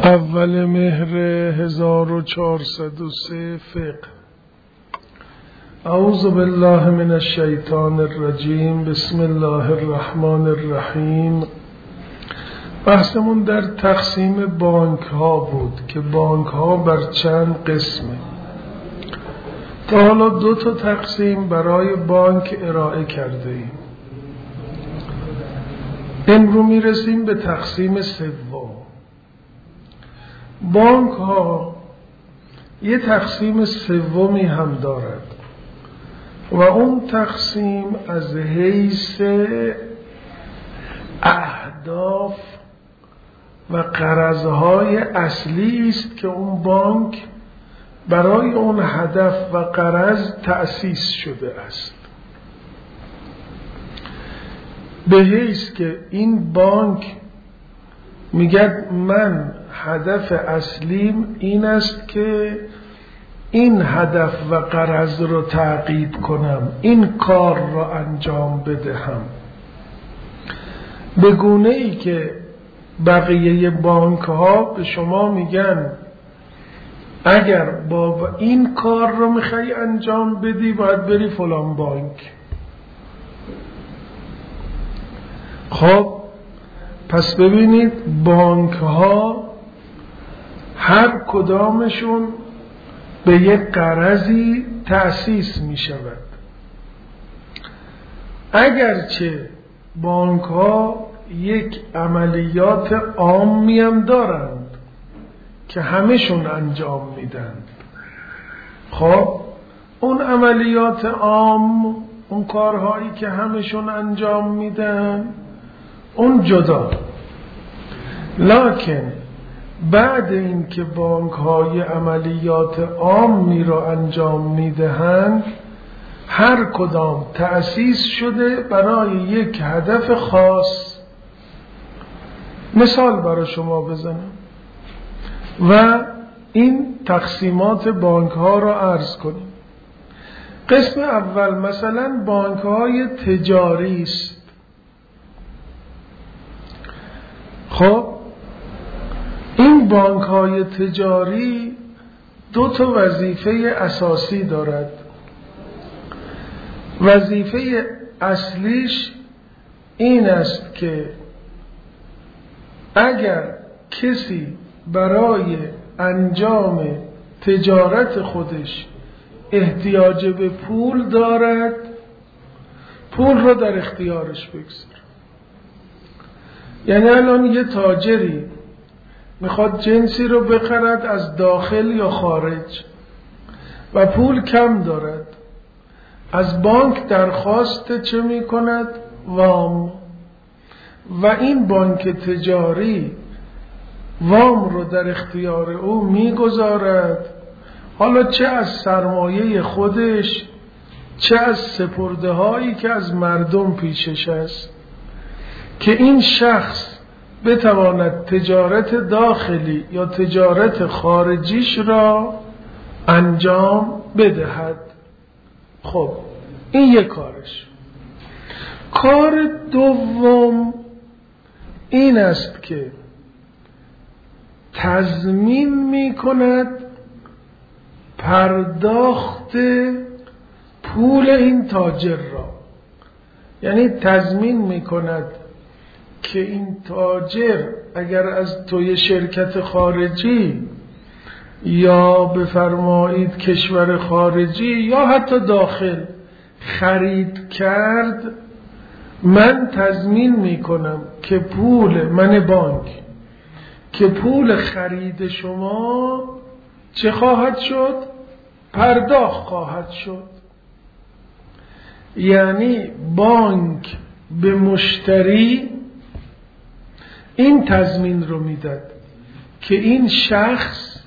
اول مهر 1403 فقه. اعوذ بالله من الشیطان الرجیم. بسم الله الرحمن الرحیم. بحثمون در تقسیم بانک ها بود که بانک ها بر چند قسمه. تا حالا 2 تقسیم برای بانک ارائه کرده ایم. امروز میرسیم به تقسیم سوم. بانک ها یه تقسیم سومی هم دارد و اون تقسیم از حیث اهداف و غرضهای اصلی است که اون بانک برای اون هدف و غرض تأسیس شده است، به حیث که این بانک میگه من هدف اصلیم این است که این هدف و غرض رو تعقیب کنم، این کار رو انجام بدهم، به گونه ای که بقیه بانک ها به شما میگن اگر با این کار رو میخوای انجام بدی باید بری فلان بانک. خب پس ببینید بانک ها هر کدامشون به یک غرضی تأسیس می شود. اگرچه بانک ها یک عملیات عامی هم دارند که همشون انجام میدند. خب اون عملیات عام، اون کارهایی که همشون انجام میدن اون جدا، لکن بعد این که بانک های عملیات عامی را انجام میدهند هر کدام تأسیس شده برای یک هدف خاص. مثال برای شما بزنم و این تقسیمات بانک ها را عرض کنیم. قسم اول مثلا بانک های تجاری است. خب این بانک های تجاری 2 وظیفه اساسی دارد. وظیفه اصلیش این است که اگر کسی برای انجام تجارت خودش احتیاج به پول دارد پول را در اختیارش بگذاره. یعنی الان یه تاجری میخواد جنسی رو بخرد از داخل یا خارج و پول کم دارد، از بانک درخواست چه میکند؟ وام. و این بانک تجاری وام رو در اختیار او میگذارد، حالا چه از سرمایه خودش چه از سپرده هایی که از مردم پیشش است، که این شخص بتواند تجارت داخلی یا تجارت خارجیش را انجام بدهد. خب این یک کارش. کار دوم این است که تضمین می کند پرداخت پول این تاجر را. یعنی تضمین می کند که این تاجر اگر از توی شرکت خارجی یا بفرمایید کشور خارجی یا حتی داخل خرید کرد، من تضمین می کنم که پول من بانک که پول خرید شما چه خواهد شد؟ پرداخت خواهد شد. یعنی بانک به مشتری این تضمین رو میداد که این شخص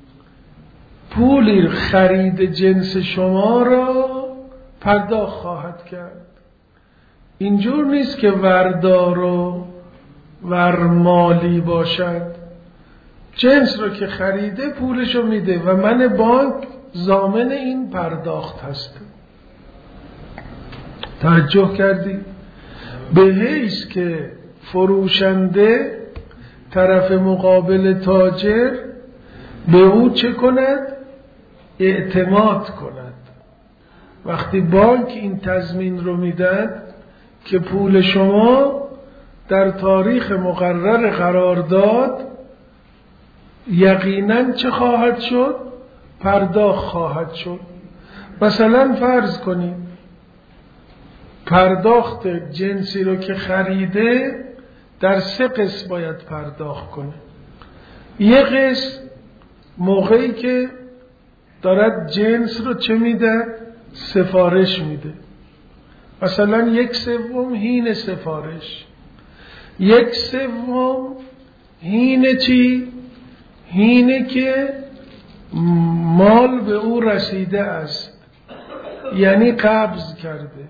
پولی خرید جنس شما را پرداخت خواهد کرد. اینجور نیست که وردار و ورمالی باشد، جنس رو که خریده پولشو میده و من بانک ضامن این پرداخت هستم. توجه کردی؟ به حیث که فروشنده طرف مقابل تاجر به او چه کند؟ اعتماد کند. وقتی بانک این تضمین رو میدن که پول شما در تاریخ مقرر قرار داد یقیناً چه خواهد شد؟ پرداخت خواهد شد. مثلا فرض کنید پرداخت جنسی رو که خریده در 3 قسط باید پرداخت کنه. یه قسط موقعی که دارد جنس رو چه میده؟ سفارش میده. مثلا 1/3 هین سفارش، 1/3 هین چی؟ هینه که مال به او رسیده است، یعنی قبض کرده.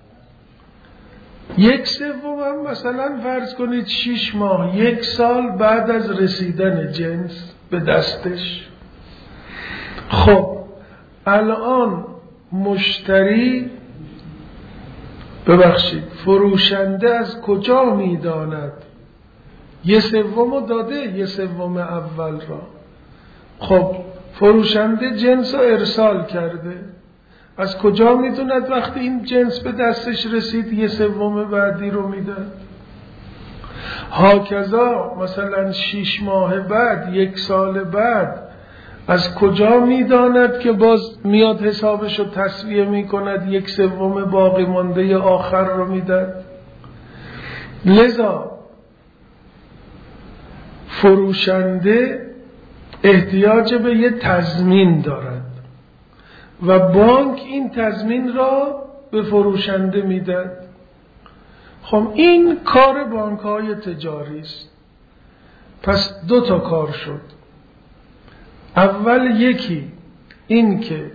1/3 هم مثلا فرض کنید 6 ماه، 1 سال بعد از رسیدن جنس به دستش. خب الان مشتری فروشنده از کجا میداند؟ 1/3 داده، 1/3 اول را. خب فروشنده جنس رو ارسال کرده، از کجا میدوند وقتی این جنس به دستش رسید 1/3 بعدی رو میده؟ هاکذا مثلا 6 ماه بعد، 1 سال بعد از کجا میداند که باز میاد حسابش رو تسویه میکند 1/3 باقی مانده آخر رو میده؟ لذا فروشنده احتیاج به یه تضمین دارد و بانک این تضمین را به فروشنده میده. خب این کار بانک‌های تجاری است. پس 2 تا کار شد. اول یکی این که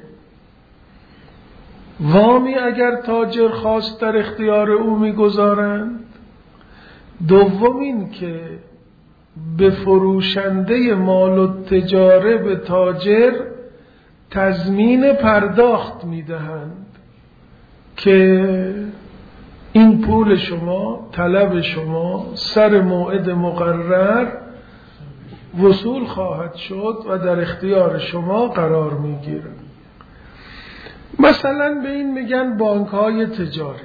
وامی اگر تاجر خواست در اختیار او میگذارند. دوم این که به فروشنده مال و تجاره به تاجر تضمین پرداخت میدهند که این پول شما، طلب شما سر موعد مقرر وصول خواهد شد و در اختیار شما قرار میگیره. مثلا به این میگن بانک‌های تجاری.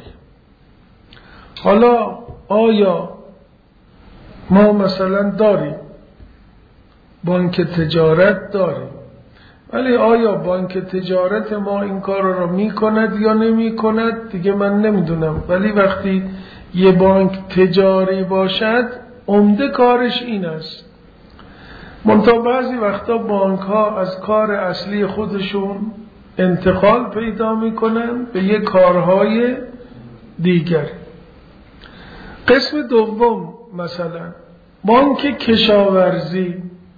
حالا آیا ما مثلا داریم بانک تجارت داریم، ولی آیا بانک تجارت ما این کار را میکند یا نمیکند دیگه من نمیدونم. ولی وقتی یه بانک تجاری باشد عمده کارش این است. منتها بعضی وقتا بانک ها از کار اصلی خودشون انتقال پیدا میکنن به یه کارهای دیگر. قسم دوم مثلا بانک کشاورزی،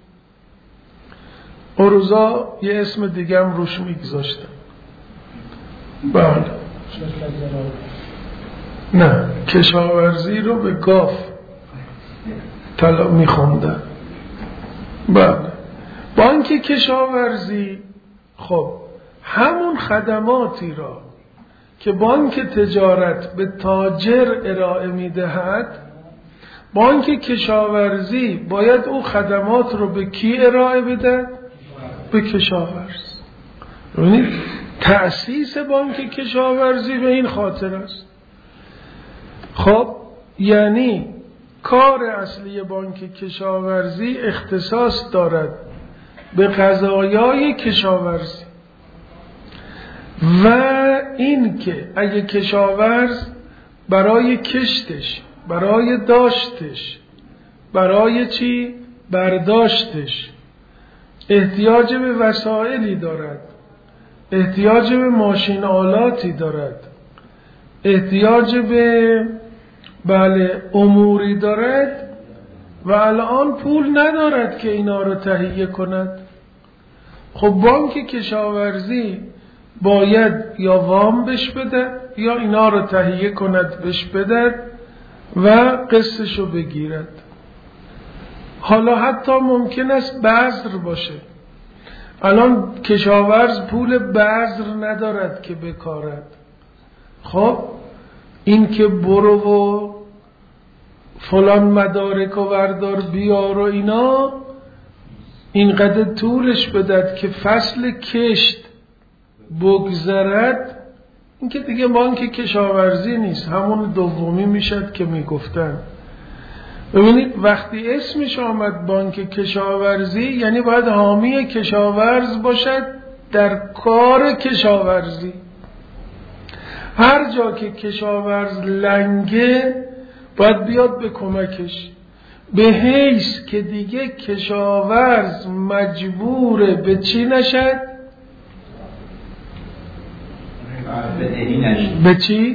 اروزا یه اسم دیگه هم روش میگذاشتن. بله نه، کشاورزی رو به گاف طلا میخوندن. بله بانک کشاورزی خب همون خدماتی را که بانک تجارت به تاجر ارائه میدهد، بانک کشاورزی باید او خدمات رو به کی ارائه بده؟ به کشاورز. یعنی تأسیس بانک کشاورزی به این خاطر است. خب یعنی کار اصلی بانک کشاورزی اختصاص دارد به قضایای کشاورزی و این که اگه کشاورز برای کشتش، برای داشتش، برای چی؟ برداشتش احتیاج به وسایلی دارد، احتیاج به ماشین آلاتی دارد، احتیاج به اموری دارد و الان پول ندارد که اینا رو تهیه کند. خب بانک کشاورزی باید یا وام بش بده یا اینا رو تهیه کند بش بده و قسطشو بگیرد. حالا حتی ممکن است بذر باشه. الان کشاورز پول بذر ندارد که بکارد. خب این که برو و فلان مدارک و وردار بیار و اینا، اینقدر طولش بدد که فصل کشت بگذرد، این که دیگه بانک کشاورزی نیست، همون دومی میشد که میگفتن. ببینید وقتی اسمش آمد بانک کشاورزی، یعنی باید حامی کشاورز باشد در کار کشاورزی. هر جا که کشاورز لنگه باید بیاد به کمکش، به حیث که دیگه کشاورز مجبور به چی نشد؟ به چی؟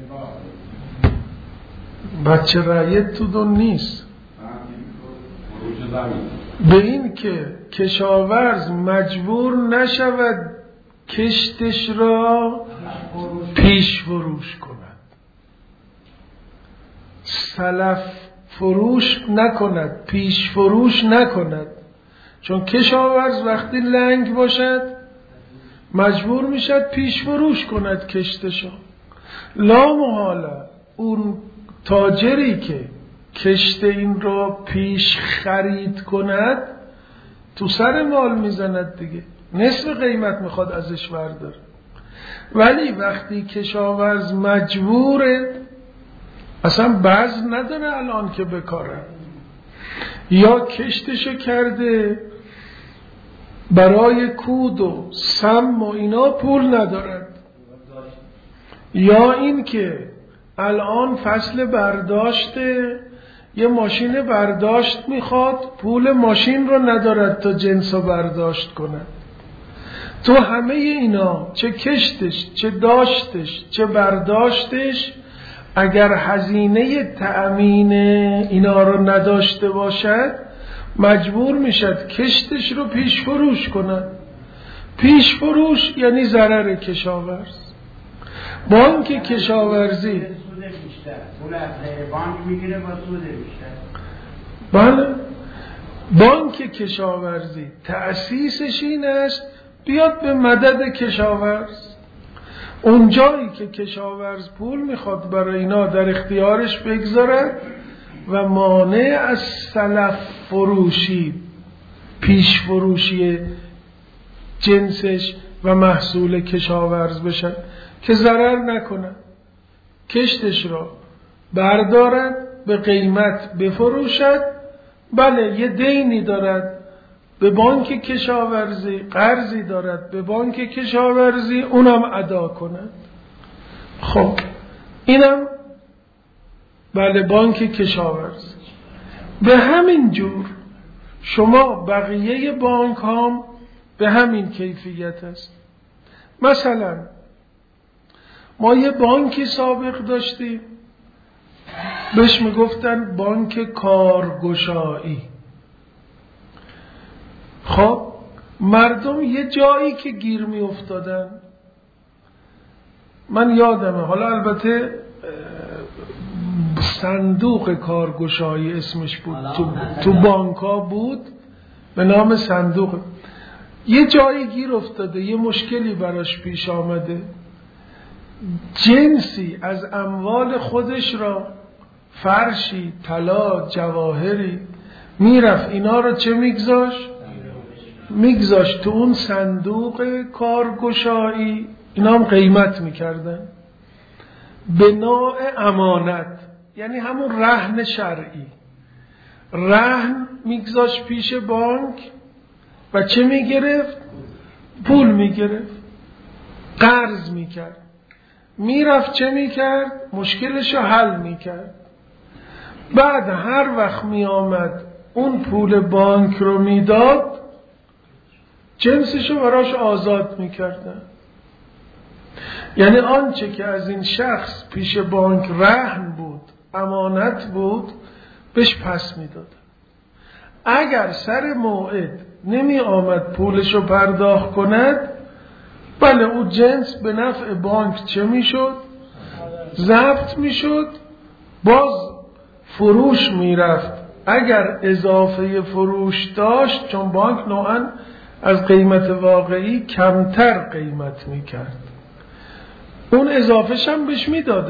بچه رعیت تو دون نیست، به این که کشاورز مجبور نشود کشتش را پیش فروش کند، سلف فروش نکند، پیش فروش نکند. چون کشاورز وقتی لنگ باشد مجبور میشد پیش فروش کند کشتشو. لا محاله اون تاجری که کشت این را پیش خرید کند تو سر مال میزند دیگه، نصف قیمت میخواد ازش برداره. ولی وقتی کشاورز مجبوره، اصلا بذر نداره الان که بکاره، یا کشتشو کرده برای کود و سم و اینا پول ندارد، یا این که الان فصل برداشته یه ماشین برداشت میخواد، پول ماشین رو ندارد تا جنس رو برداشت کند. تو همه اینا، چه کشتش، چه داشتش، چه برداشتش، اگر هزینه تأمین اینا رو نداشته باشد مجبور میشد کشتش رو پیش فروش کند. پیش فروش یعنی ضرر کشاورز. بانک کشاورزی بانک میگیره با سود بیشتر. بله، بانک کشاورزی تأسیسش این است بیاد به مدد کشاورز. اون جایی که کشاورز پول میخواد برای اینا در اختیارش بگذارد و مانع از سلف فروشی، پیش فروشی جنسش و محصول کشاورز بشن، که ضرر نکنه، کشتش را بردارد به قیمت بفروشد. بله یه دینی دارد به بانک کشاورزی، قرضی دارد به بانک کشاورزی، اونم ادا کند. خب اینم بله بانک کشاورزی. به همین جور شما بقیه بانک هم به همین کیفیت است. مثلا ما یه بانکی سابق داشتیم بهش میگفتن بانک کارگشایی. خب مردم یه جایی که گیر می افتادن، من یادمه، حالا البته صندوق کارگشایی اسمش بود، تو بانکا بود به نام صندوق. یه جایی گیر افتاده، یه مشکلی براش پیش آمده، جنسی از اموال خودش را، فرشی، طلا، جواهری، میرفت اینا رو چه میگذاشت تو اون صندوق کارگشایی، اینا هم قیمت میکردن به نوع امانت، یعنی همون رهن شرعی. رهن میگذاشت پیش بانک و چه میگرفت؟ پول میگرفت، قرض میکرد، میرفت چه میکرد؟ مشکلشو حل میکرد. بعد هر وقت میآمد اون پول بانک رو میداد، جنسشو براش آزاد میکردن. یعنی آنچه که از این شخص پیش بانک رهن بود، امانت بود، بهش پس میداد. اگر سر موعد نمی آمد پولشو پرداخت کند، بله او جنس به نفع بانک چه میشد؟ ضبط میشد، باز فروش میرفت. اگر اضافه فروش داشت، چون بانک نوعا از قیمت واقعی کمتر قیمت میکرد، اون اضافهش هم بهش میدادن،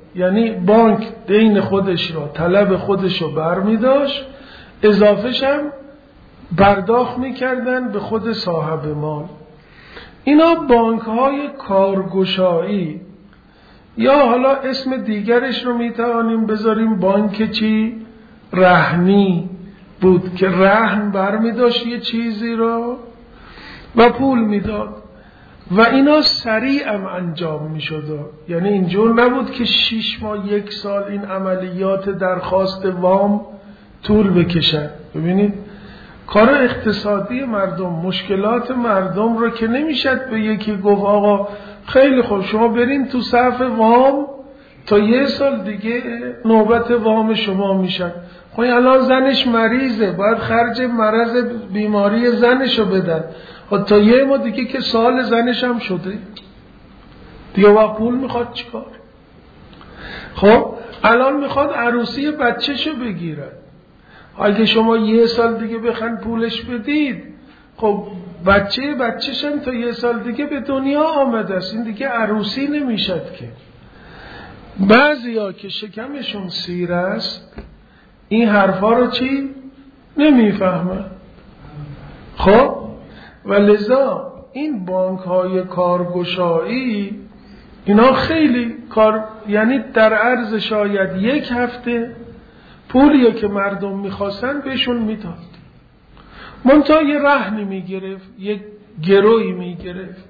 یعنی بانک دین خودش را، طلب خودش رو برمی داشت، اضافهش هم پرداخت میکردن به خود صاحب مال. اینا بانک های کارگشایی، یا حالا اسم دیگرش رو میتوانیم بذاریم بانک چی؟ رهنی بود که رهن برمی داشت یه چیزی را و پول میداد و اینا سریع هم انجام میشد. یعنی اینجور نبود که 6 ماه 1 سال این عملیات درخواست وام طول بکشن. ببینید کار اقتصادی مردم، مشکلات مردم رو که نمیشد به یکی گفت آقا خیلی خوب شما برین تو صف وام تا 1 سال دیگه نوبت وام شما میشن. خب الان زنش مریضه، باید خرج مرض بیماری زنشو بدن، تا 1 ماه دیگه که سال زنش هم شده دیگه با پول میخواد چیکار؟ خب الان میخواد عروسی بچهشو بگیرد. اگه شما 1 سال دیگه بخواید پولش بدید، خب بچهش هم تا 1 سال دیگه به دنیا آمده است، این دیگه عروسی نمیشد که. بعضیا که شکمشون سیر است این حرفا رو چی؟ نمیفهمن. خب و لذا این بانک های کارگشایی اینا خیلی کار، یعنی در عرض شاید 1 هفته پولیه که مردم میخواستن بهشون میداد. منتها یه رهنی میگرفت، یک گروی میگرفت.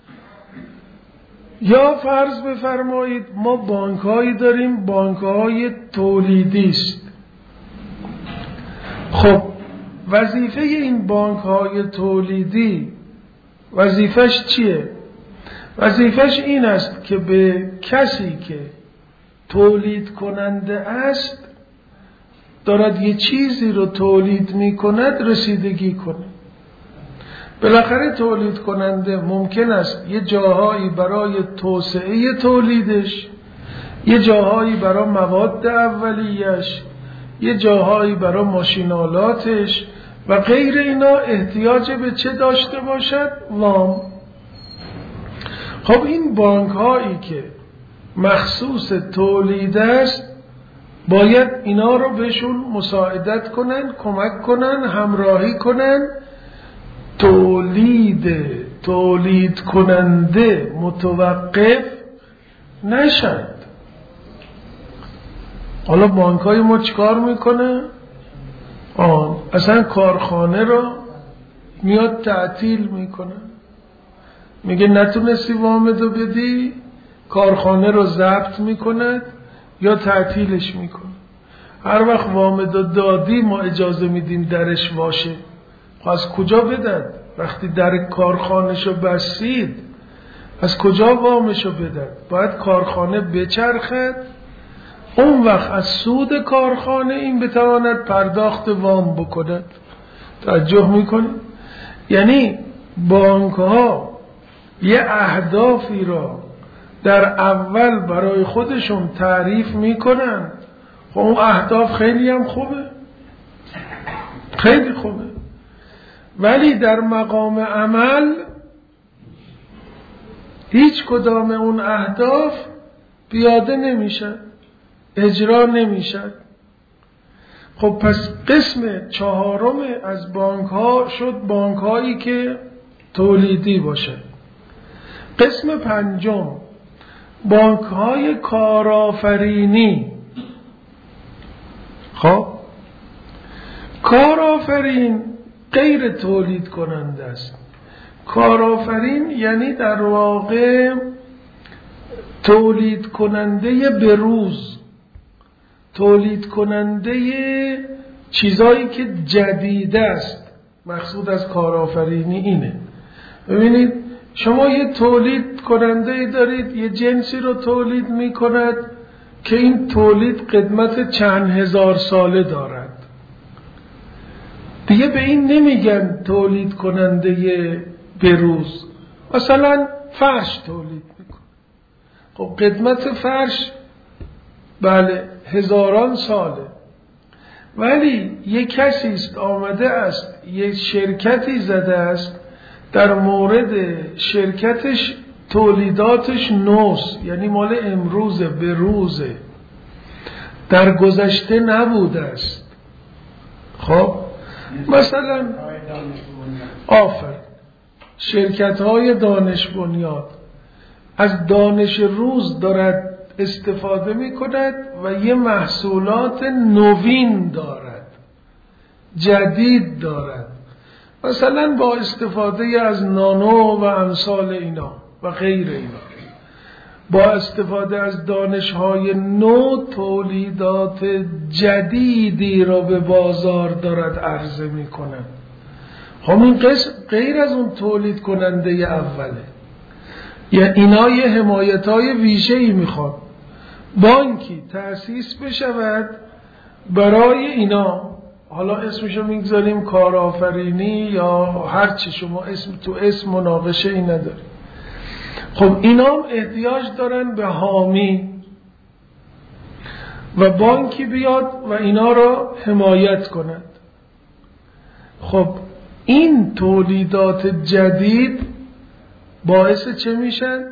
یا فرض بفرمایید ما بانک هایی داریم، بانک های تولیدی است. خب وظیفه این بانک های تولیدی وظیفش چیه؟ وظیفش این است که به کسی که تولید کننده است، دارد یه چیزی رو تولید می کند، رسیدگی کنه. بالاخره تولید کننده ممکن است یه جاهایی برای توسعه تولیدش، یه جاهایی برای مواد اولیه‌اش، یه جاهایی برای ماشینالاتش و غیر اینا احتیاج به چه داشته باشد؟ وام. خب این بانک هایی که مخصوص تولید است باید اینا رو بهشون مساعدت کنن، کمک کنن، همراهی کنن. تولید کننده متوقف نشد. حالا بانک های ما چیکار میکنه؟ اصلا کارخانه رو میاد تعطیل میکنه، میگه نتونستی وامدو بدی، کارخانه رو ضبط میکنه یا تعطیلش میکنه. هر وقت وامدو دادی ما اجازه میدیم درش باشه. از کجا بدن؟ وقتی در کارخانهشو بستید از کجا وامشو بدن؟ باید کارخانه بچرخد، اون وقت از سود کارخانه این بتواند پرداخت وام بکند. توجه میکنید؟ یعنی بانک ها یه اهدافی را در اول برای خودشون تعریف میکنن. خب اون اهداف خیلی هم خوبه، خیلی خوبه، ولی در مقام عمل هیچ کدام اون اهداف پیاده نمیشه، اجرا نمیشه. خب پس قسم 4 از بانک ها شد بانک هایی که تولیدی باشه. قسم 5 بانک های کارآفرینی. خب کارآفرین غیر تولید کننده است. کارآفرین یعنی در واقع تولید کننده بروز، تولید کننده چیزایی که جدید است. مقصود از کارآفرینی اینه. ببینید شما یه تولید کننده دارید، یه جنسی رو تولید می کند که این تولید قدمت چند هزار ساله دارد. دیگه به این نمیگن تولید کننده بروز. مثلا فرش تولید میکن، خب قدمت فرش بله هزاران ساله، ولی یک کسی است آمده است یک شرکتی زده است، در مورد شرکتش تولیداتش نوست، یعنی مال امروزه، به روزه، در گذشته نبوده است. خب مثلا شرکت های دانش بنیاد از دانش روز دارد استفاده می کند و یه محصولات نوین دارد، جدید دارد، مثلا با استفاده از نانو و امثال اینا و غیر اینا، با استفاده از دانش‌های نو تولیدات جدیدی را به بازار دارد عرضه می‌کند. خب این قسم غیر از اون تولید کننده اوله، یا اینا یه حمایت‌های ویژه‌ای می‌خواد. بانکی تأسیس بشود برای اینا، حالا اسمشو میگذاریم کارآفرینی یا هر چی، شما اسم مناقشه ای نداری. خب اینا هم احتیاج دارن به حامی و بانکی بیاد و اینا را حمایت کند. خب این تولیدات جدید باعث چه میشن؟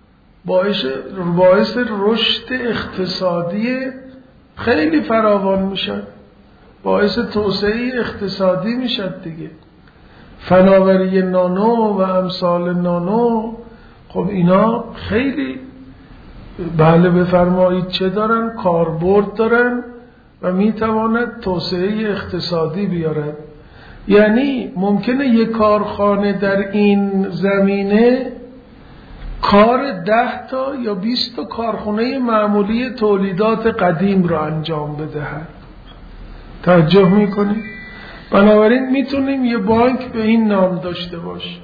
باعث رشد اقتصادی خیلی فراوان میشن، باعث توسعه اقتصادی میشد دیگه. فناوری نانو و امثال نانو، خب اینا خیلی بله بفرمایید چه دارن؟ کاربرد دارن و میتواند توسعه اقتصادی بیارد. یعنی ممکنه یک کارخانه در این زمینه کار 10 تا یا 20 تا کارخانه معمولی تولیدات قدیم را انجام بدهد. توجه میکنید؟ بنابراین میتونیم یه بانک به این نام داشته باش.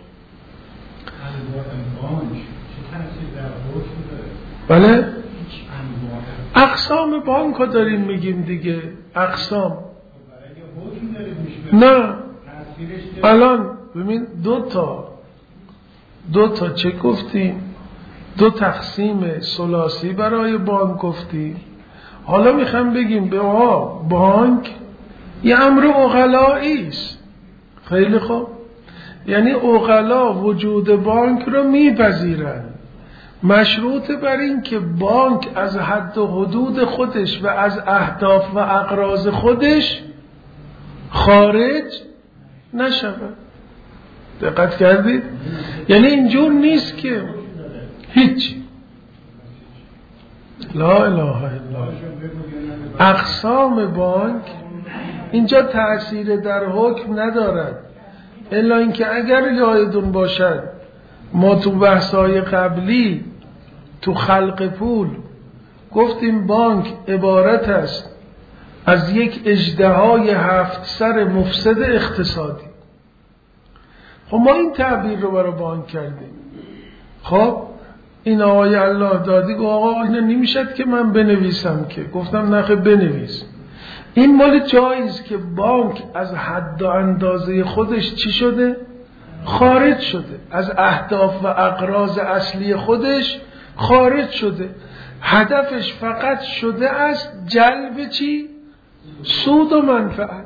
بله؟ اقسام بانک ها داریم میگیم دیگه، اقسام. نه الان ببین دو تا چه گفتیم؟ 2 تقسیم ثلاثی برای بانک گفتیم. حالا میخوام بگیم به بانک یه امر عقلایی است. خیلی خوب، یعنی عقلا وجود بانک رو میپذیرند، مشروط بر این که بانک از حد و حدود خودش و از اهداف و اغراض خودش خارج نشود. دقت کردید؟ یعنی اینجور نیست که هیچی. لا اله الا الله. اقسام بانک اینجا تأثیر در حکم ندارد، الا اینکه اگر یادتون باشد ما تو بحث‌های قبلی تو خلق پول گفتیم بانک عبارت است از یک اژدهای 7 سر مفسد اقتصادی. خب ما این تعبیر رو برای بانک کردیم. خب این آقای الله دادی گفت آقا اینا نمیشد که من بنویسم، که گفتم نخه بنویس. این مال جاییست که بانک از حد و اندازه خودش چی شده؟ خارج شده، از اهداف و اغراض اصلی خودش خارج شده. هدفش فقط شده است جلب چی؟ سود و منفعت.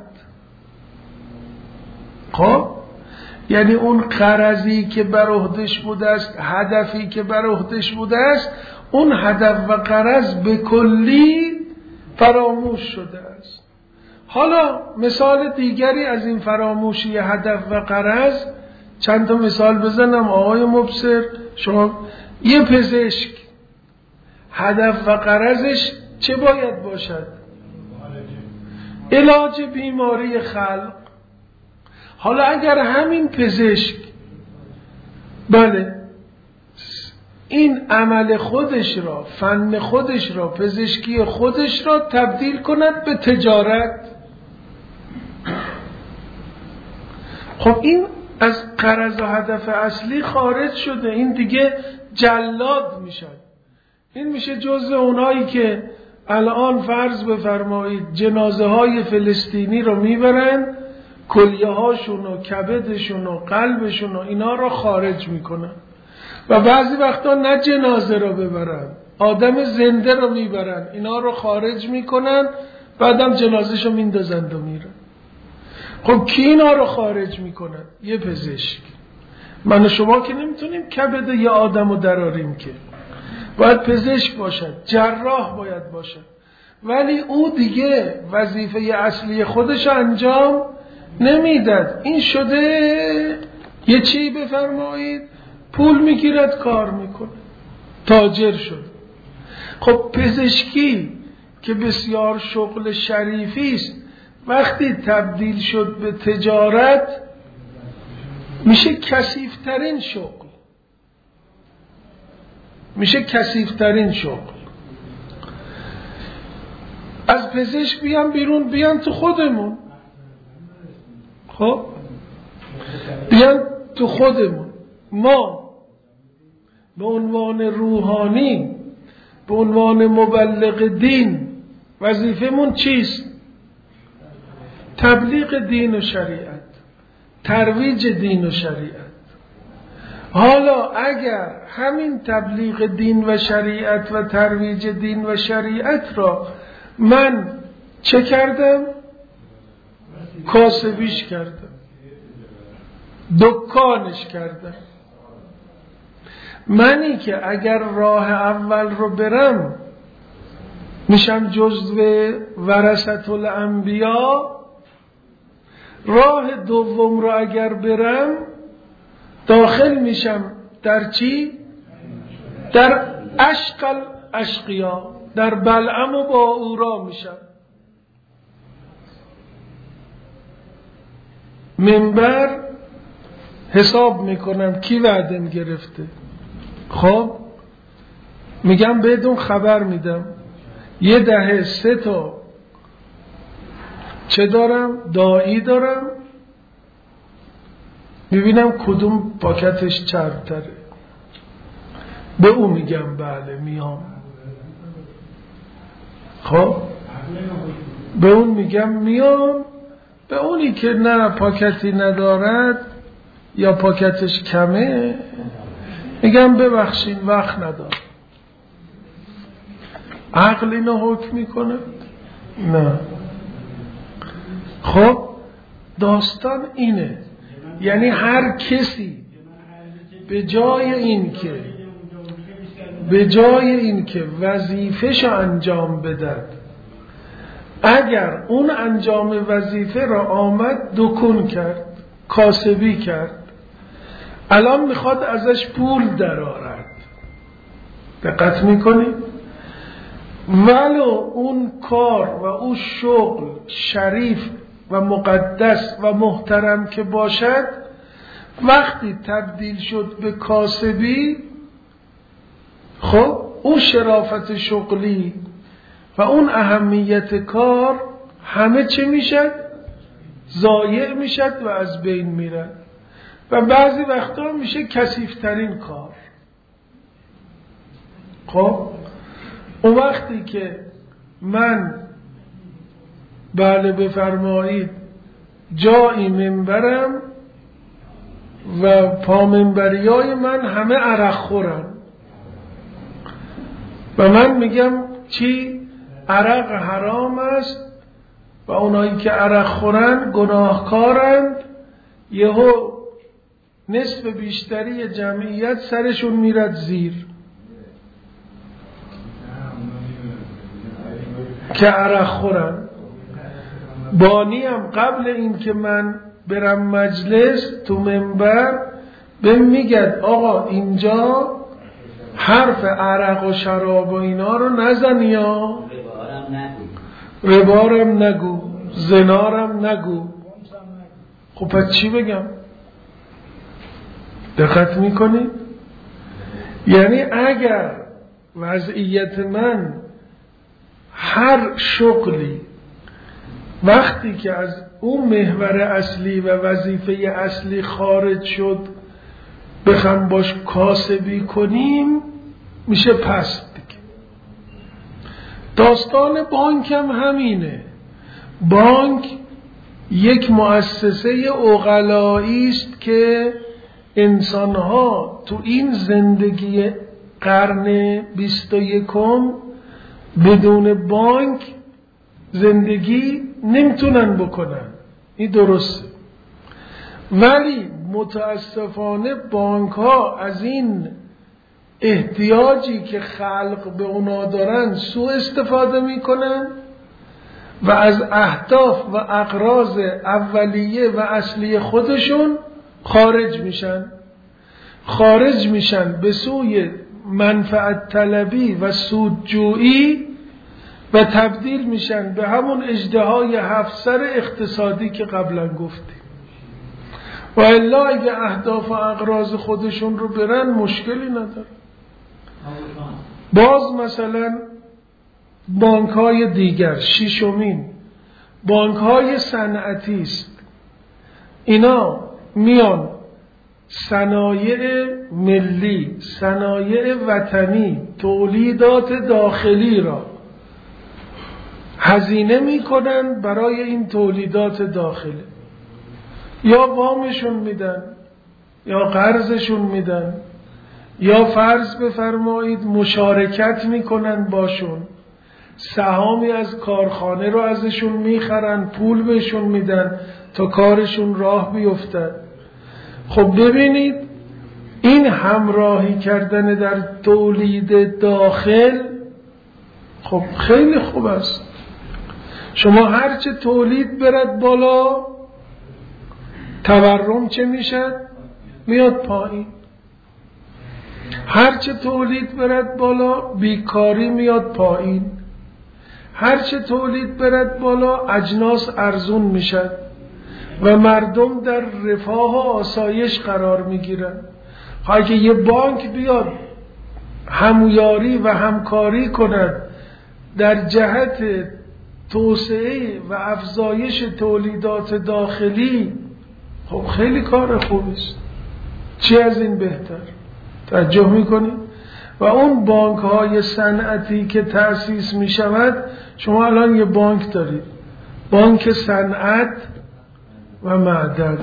خب یعنی اون غرضی که بر عهده‌اش بوده است، هدفی که بر عهده‌اش بوده است، اون هدف و غرض به کلی فراموش شده است. حالا مثال دیگری از این فراموشی هدف و غرض، چند تا مثال بزنم آقای مبصر شما. یه پزشک هدف و غرضش چه باید باشد؟ علاج بیماری خلق. حالا اگر همین پزشک بله این عمل خودش را، فن خودش را، پزشکی خودش را تبدیل کند به تجارت، خب این از غرض و هدف اصلی خارج شده، این دیگه جلاد میشه. این میشه جزء اونایی که الان فرض بفرمایید جنازه های فلسطینی رو میبرن، کلیه هاشون و کبدشون و قلبشون و اینا رو خارج میکنن و بعضی وقتا نه جنازه رو ببرن، آدم زنده رو میبرن، اینا رو خارج میکنن، بعدم جنازه رو میندازند و میرن. خب کی اینا رو خارج میکنن؟ یه پزشک. من و شما که نمیتونیم کبد یه آدم رو دراریم که، باید پزشک باشد، جراح باید باشد، ولی او دیگه وظیفه اصلی خودش انجام نمیداد. این شده یه چی بفرمایید پول میگیرد کار میکنه، تاجر شد. خب پزشکی که بسیار شغل شریفی است، وقتی تبدیل شد به تجارت میشه کثیف‌ترین شغل، میشه کثیف‌ترین شغل. از پزشک بیان بیرون، بیان تو خودمون، خب بیان تو خودمون. ما به عنوان روحانی، به عنوان مبلغ دین، وظیفمون چیست؟ تبلیغ دین و شریعت، ترویج دین و شریعت. حالا اگر همین تبلیغ دین و شریعت و ترویج دین و شریعت را من چه کردم؟ کاسبیش کردم، دکانش کردم. منی که اگر راه اول رو برم میشم جزو ورثة الانبیا، راه دوم رو اگر برم داخل میشم در چی؟ در اشقل اشقیا، در بلعم و باعورا میشم. منبر حساب میکنم کی وعدم گرفته، خب میگم بدون خبر میدم، یه دهه 3 تا چه دارم؟ داعی دارم، میبینم کدوم پاکتش چربتره، به اون میگم بله میام. خب به اون میگم میام، به اونی که نه پاکتی ندارد یا پاکتش کمه میگم ببخشید وقت ندارم. عقل اینو حکم میکنه؟ نه. خب داستان اینه، یعنی هر کسی به جای این که وظیفه‌شو انجام بدهد، اگر اون انجام وظیفه را آمد دکون کرد، کاسبی کرد، الان میخواد ازش پول درآورد. دقت میکنید؟ ولو اون کار و اون شغل شریف و مقدس و محترم که باشد، وقتی تبدیل شد به کاسبی، خب اون شرافت شغلی و اون اهمیت کار همه چه میشد؟ ضایع میشد و از بین میرد و بعضی وقتا میشه کثیف‌ترین کار. خب اون وقتی که من بله بفرمایید جایی منبرم و پامنبریای من همه عرق خورن و من میگم چی؟ عرق حرام است و اونایی که عرق خورن گناهکارند، یهو نصف بیشتری جمعیت سرشون میرد زیر که عرق خورن. بانیم قبل این که من برم مجلس تو منبر بهم میگد آقا اینجا حرف عرق و شراب و اینا رو نزن، یا ربارم نگو، زنارم نگو. خب پس چی بگم؟ دقت میکنید؟ یعنی اگر وضعیت من هر شغلی وقتی که از اون محور اصلی و وظیفه اصلی خارج شد بخوام باش کاسبی کنیم میشه پست دیگه. داستان بانک هم همینه. بانک یک مؤسسه عقلایی است که انسانها تو این زندگی قرن 21 بدون بانک زندگی نمیتونن بکنن. این درسته، ولی متاسفانه بانک ها از این احتیاجی که خلق به اونا دارن سوء استفاده میکنن و از اهداف و اغراض اولیه و اصلی خودشون خارج میشن به سوی منفعت طلبی و سودجویی و تبدیل میشن به همون اژدهای 7 سر اقتصادی که قبلا گفتیم. و الا اگه اهداف و اغراض خودشون رو برن مشکلی نداره. باز مثلا بانک های دیگر، ششمین بانک های صنعتی است. اینا میان صنایع ملی، صنایع وطنی، تولیدات داخلی را هزینه میکنن برای این تولیدات داخلی، یا وامشون میدن یا قرضشون میدن یا فرض بفرمایید مشارکت میکنن باشون، سهامی از کارخانه رو ازشون میخرن، پول بهشون میدن تا کارشون راه بیفته. خب ببینید این همراهی کردن در تولید داخل خب خیلی خوب است. شما هرچه تولید برد بالا تورم چه میشه؟ میاد پایین. هرچه تولید برد بالا بیکاری میاد پایین. هرچه تولید برد بالا اجناس ارزون میشد و مردم در رفاه و آسایش قرار میگیرن. اگه یه بانک بیاد همویاری و همکاری کند در جهت توسعه و افزایش تولیدات داخلی، خب خیلی کار خوبی است. چی از این بهتر؟ توجه میکنید؟ و اون بانک های صنعتی که تأسیس می شود، شما الان یه بانک دارید، بانک صنعت و معدن.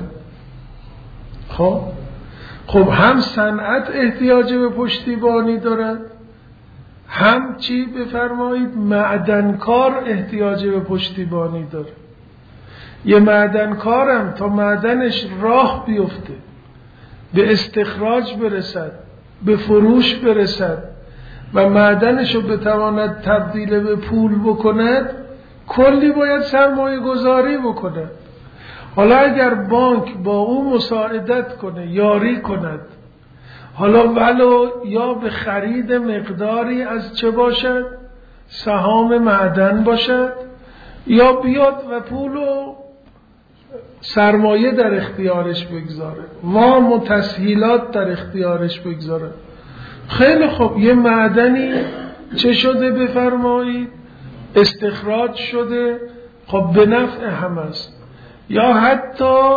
خب هم صنعت احتیاج به پشتیبانی دارد، هم چی بفرمایید معدنکار احتیاج به پشتیبانی داره. یه معدنکارم تا معدنش راه بیفته، به استخراج برسد، به فروش برسد و معدنشو بتواند تبدیل به پول بکند، کلی باید سرمایه گذاری بکند. حالا اگر بانک با او مساعدت کنه، یاری کند، حالا ولو یا به خرید مقداری از چه باشد؟ سهام معدن باشد، یا بیاد و پول و سرمایه در اختیارش بگذاره، وام و تسهیلات در اختیارش بگذاره. خیلی خوب، یه معدنی چه شده بفرمایید؟ استخراج شده، خب به نفع هم است. یا حتی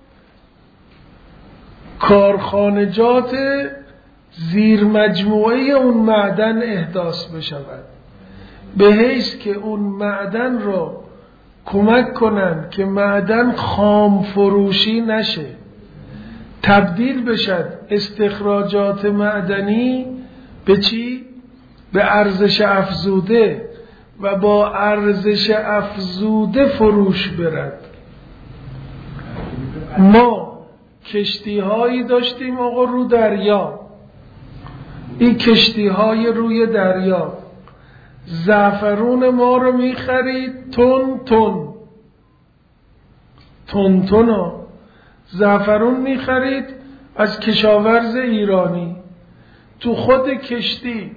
کارخانجات زیر مجموعه اون معدن احداث بشود، به حیث که اون معدن رو کمک کنن که معدن خام فروشی نشه، تبدیل بشد استخراجات معدنی به چی؟ به ارزش افزوده و با ارزش افزوده فروش برد. ما کشتی هایی داشتیم آقا رو دریا، این کشتی های روی دریا زعفرون ما رو میخرید تن ها زعفرون میخرید از کشاورز ایرانی. تو خود کشتی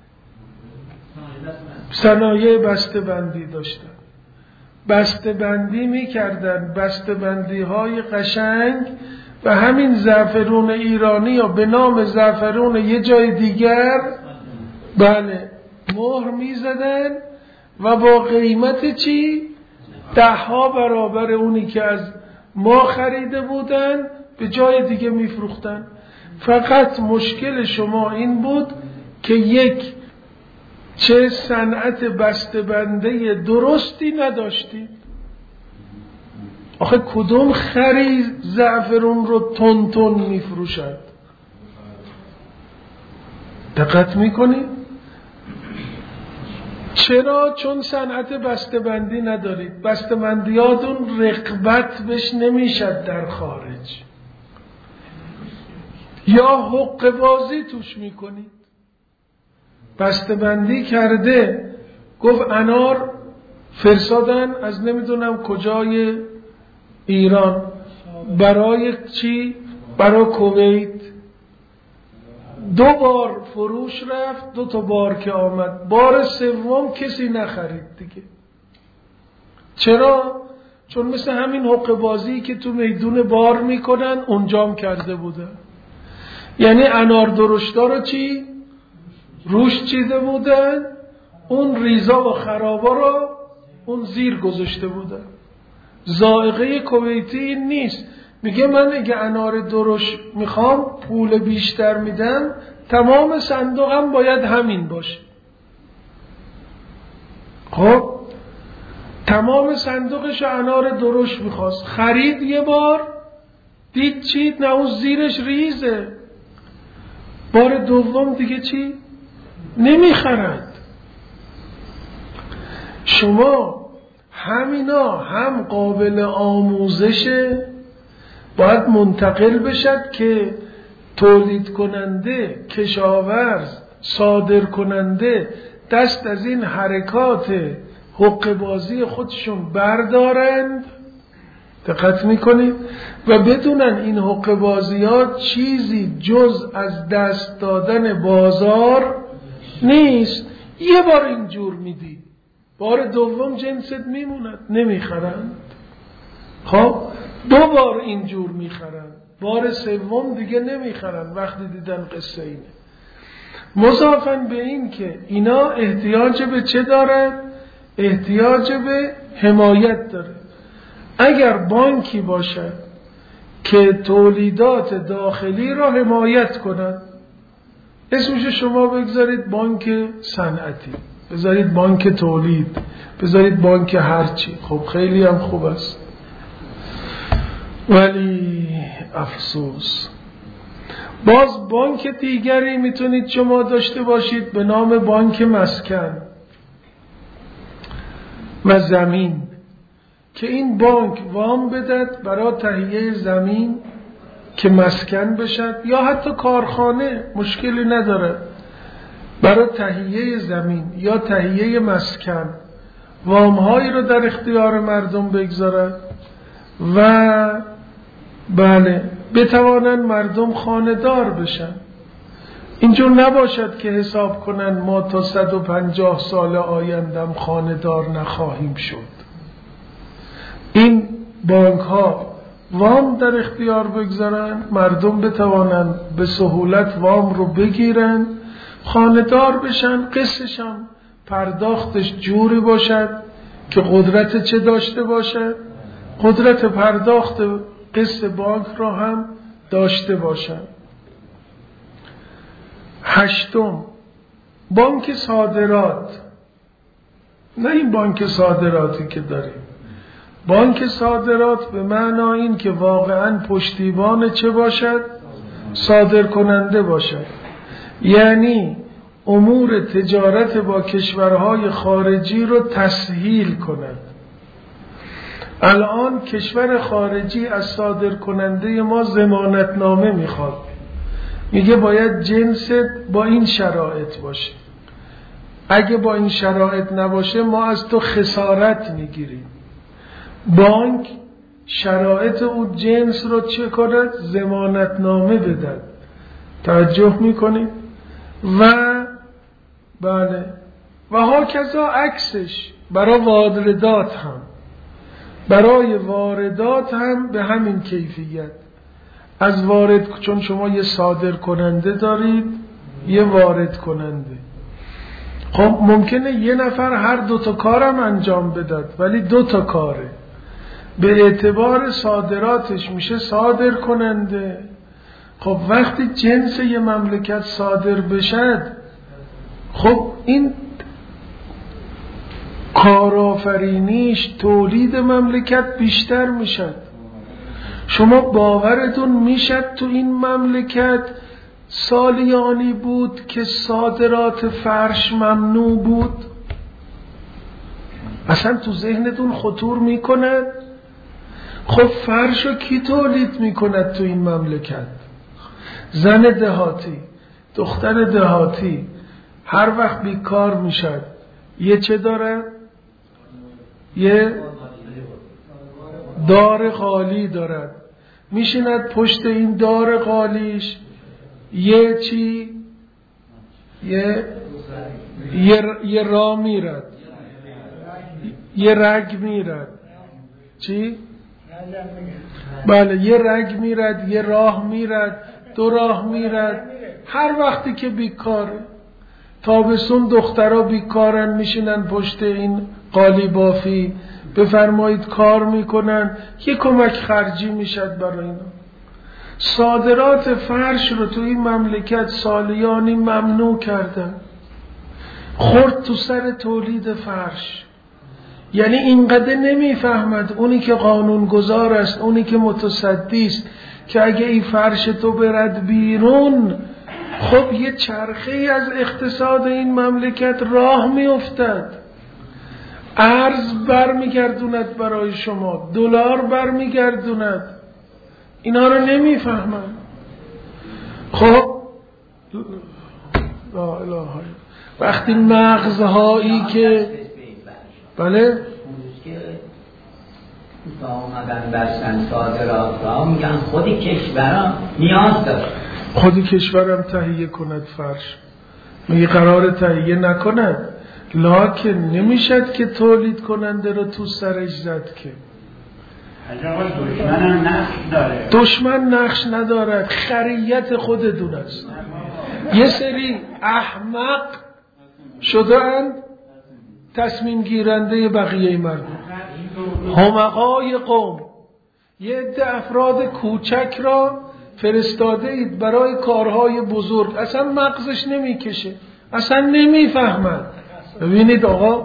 صنایع بسته بندی داشتن، بسته بندی میکردن، بسته بندی های قشنگ، و همین زعفرون ایرانی یا به نام زعفرون یه جای دیگر بله مهر میزدن و با قیمت چی؟ 10 برابر اونی که از ما خریده بودن به جای دیگه میفروختن. فقط مشکل شما این بود که یک چه صنعت بسته بنده درستی نداشتید. آخه کدوم خری زعفرون رو تن میفروشد؟ دقت میکنید؟ چرا؟ چون صنعت بسته بندی ندارید. بسته بندیاتون رقابت بش نمیشد در خارج. یا حقه بازی توش میکنید. بسته بندی کرده، گفت انار فرستادن از نمیدونم کجای ایران، برای چی؟ برای کویت. 2 بار فروش رفت، 2 تا بار که آمد، بار سوم کسی نخرید دیگه. چرا؟ چون مثل همین حقه بازی که تو میدون بار میکنن اونجام کرده بودن. یعنی انار درشتا رو چی؟ روش چیده بودن، اون ریزا و خرابا رو اون زیر گذاشته بودن. ذائقه کویتی این نیست. میگه من اگه انار درشت میخوام پول بیشتر میدم، تمام صندوقم باید همین باشه. خب تمام صندوقش انار درشت میخواست، خرید یه بار، دید چی؟ نه اون زیرش ریزه، بار دوم دیگه چی؟ نمیخرد. شما همینا هم قابل آموزشه، باید منتقل بشد که تولید کننده، کشاورز، صادر کننده دست از این حرکات حقه بازی خودشون بردارند. دقت میکنید و بدونن این حقه بازی ها چیزی جز از دست دادن بازار نیست. یه بار اینجور میدی، بار دوم جنست میموند، نمیخرند. خب 2 بار اینجور میخرند، بار سوم دیگه نمیخرند وقتی دیدن قصه اینه. مضافاً به این که اینا احتیاج به چه دارن؟ احتیاج به حمایت داره. اگر بانکی باشد که تولیدات داخلی را حمایت کند، اسمش شما بگذارید بانک صنعتی، بذارید بانک تولید، بذارید بانک هرچی، خب خیلی هم خوب است. ولی افسوس باز بانک دیگری میتونید شما داشته باشید به نام بانک مسکن و زمین، که این بانک وام بدد برای تهیه زمین که مسکن بشد، یا حتی کارخانه مشکلی نداره، برای تهیه زمین یا تهیه مسکن وامهایی رو در اختیار مردم بگذارد و بله بتوانند مردم خانه‌دار بشن. اینجور نباشد که حساب کنن ما تا 150 سال آیندم خانه‌دار نخواهیم شد. این بانک ها وام در اختیار بگذارن، مردم بتوانند به سهولت وام رو بگیرن، خانه‌دار بشن، قسطش هم پرداختش جوری باشد که قدرت چه داشته باشد؟ قدرت پرداخت قسط بانک را هم داشته باشد. 8 بانک صادرات. نه این بانک صادراتی که داریم. بانک صادرات به معنای این که واقعا پشتیبان چه باشد؟ صادر کننده باشد. یعنی امور تجارت با کشورهای خارجی رو تسهیل کند. الان کشور خارجی از صادر کننده ما ضمانتنامه میخواد، میگه باید جنست با این شرایط باشه، اگه با این شرایط نباشه ما از تو خسارت میگیریم. بانک شرایط او جنس رو چه کند؟ ضمانتنامه بدد. توجه میکنید؟ و بله و هاکذا عکسش برای واردات هم، برای واردات هم به همین کیفیت. از وارد، چون شما یه صادر کننده دارید یه وارد کننده، خب ممکنه یه نفر هر 2 تا کارم انجام بدد ولی 2 تا کاره، به اعتبار صادراتش میشه صادر کننده. خب وقتی جنس یه مملکت صادر بشد، خب این کارآفرینیش، تولید مملکت بیشتر میشد. شما باورتون میشد تو این مملکت سالیانی بود که صادرات فرش ممنوع بود؟ اصلا تو ذهنتون خطور میکند؟ خب فرشو کی تولید میکند تو این مملکت؟ زن دهاتی، دختر دهاتی هر وقت بیکار میشد یه چه دارد؟ یه دار خالی دارد، میشیند پشت این دار خالیش یه چی؟ یه راه میرد، یه رگ میرد. چی؟ بله، یه رگ میرد، یه راه میرد، 2 راه میرد. هر وقتی که بیکاره، تابستون دخترها بیکارن میشینن پشت این قالی بافی، بفرمایید کار میکنن، یه کمک خرجی میشد برای اینا. صادرات فرش رو تو این مملکت سالیانی ممنوع کردن، خورد تو سر تولید فرش. یعنی اینقدر نمیفهمد اونی که قانونگذار است، اونی که متصدی است، که اگه این فرش تو برد بیرون، خب یه چرخه از اقتصاد این مملکت راه میافتد، ارز برمیگردوند برای شما، دلار برمیگردوند. اینا رو نمیفهمن. خب لا اله، وقتی مغزهایی که بله آمدن بستن صادرات را، میگن خودی کشورم نیاز داره، خودی کشورم تهیه کند فرش، میگه قرار تهیه نکند، لکن نمیشد که تولید کننده رو تو سرش زد. که دشمن نقش داره، دشمن نقش ندارد، خریت خودتون است. یه سری احمق شدند تصمیم گیرنده بقیه مردم، حمقای قوم. یه عده افراد کوچک را فرستاده اید برای کارهای بزرگ، اصلا مغزش نمیکشه، اصلا نمیفهمد. ببینید آقا،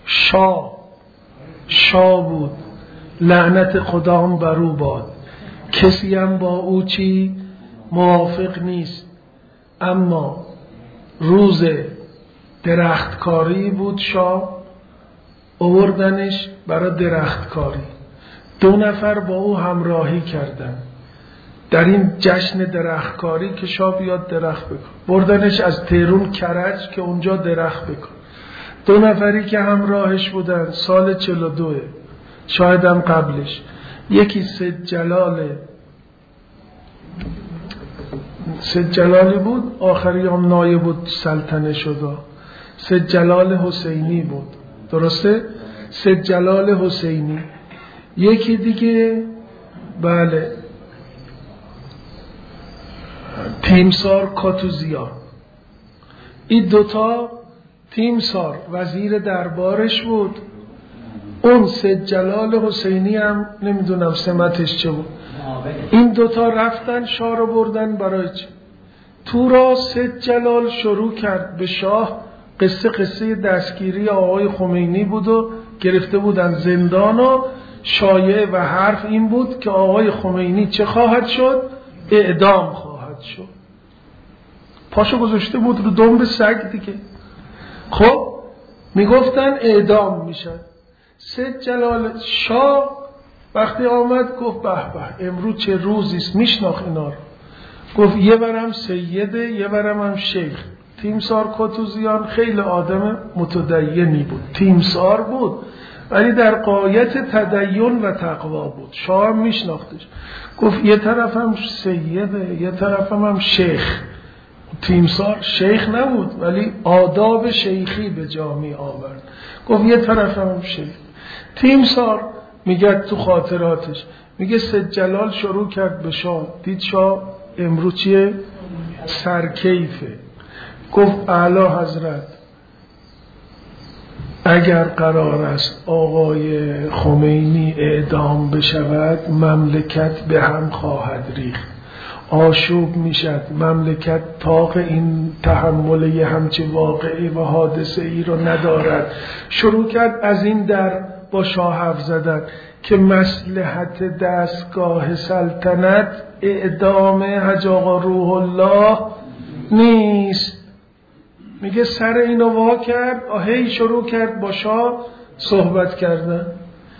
شاه بود، لعنت خدام بر او باد، کسی هم با او چی موافق نیست. اما روز درختکاری بود، شاه آوردنش برای درختکاری، 2 نفر با او همراهی کردن در این جشن درختکاری که شاه بیاد درخت بکن. بردنش از تهران کرج که اونجا درخت بکن. 2 نفری که همراهش بودن، سال 42 شاید هم قبلش، یکی سید جلالی بود، آخری هم نایب بود سلطنه شده، سید جلال حسینی بود، درسته؟ سید جلال حسینی. یکی دیگه بله تیمسار کاتوزیان. این 2 تیمسار وزیر دربارش بود، اون سید جلال حسینی هم نمیدونم سمتش چه بود. این 2 رفتن شاه رو بردن برای چه؟ تو را سید جلال شروع کرد به شاه قصه دستگیری آقای خمینی بود و گرفته بودن زندان، و شایعه و حرف این بود که آقای خمینی چه خواهد شد؟ اعدام خواهد شد. پاشو گذاشته بود رو دنب سگ دیگه. خب میگفتن اعدام میشن. سید جلال شاه وقتی آمد گفت به به امروز چه روزیست، میشناخت اینا رو. گفت یه برم سیده، یه برم هم شیخ. تیمسار کاتوزیان خیلی آدم متدینی بود، تیمسار بود ولی در غایت تدین و تقوا بود، شاه هم میشناختش. گفت یه طرفم سیده، یه طرفم هم شیخ. تیمسار شیخ نبود ولی آداب شیخی به جا می آورد. گفت یه طرفم هم شیخ. تیمسار میگه تو خاطراتش، میگه سید جلال شروع کرد به شاه، دید شاه امروز چیه؟ سرکیفه. گفت اعلی حضرت اگر قرار است آقای خمینی اعدام بشود، مملکت به هم خواهد ریخت، آشوب میشد، مملکت طاق این تحمل یه همچه واقعی و حادثه ای رو ندارد. شروع کرد از این در با شاه حرف زدن که مصلحت دستگاه سلطنت اعدام حاج آقا روح الله نیست. میگه سر اینو وا کرد، هی شروع کرد با شاه صحبت کردن.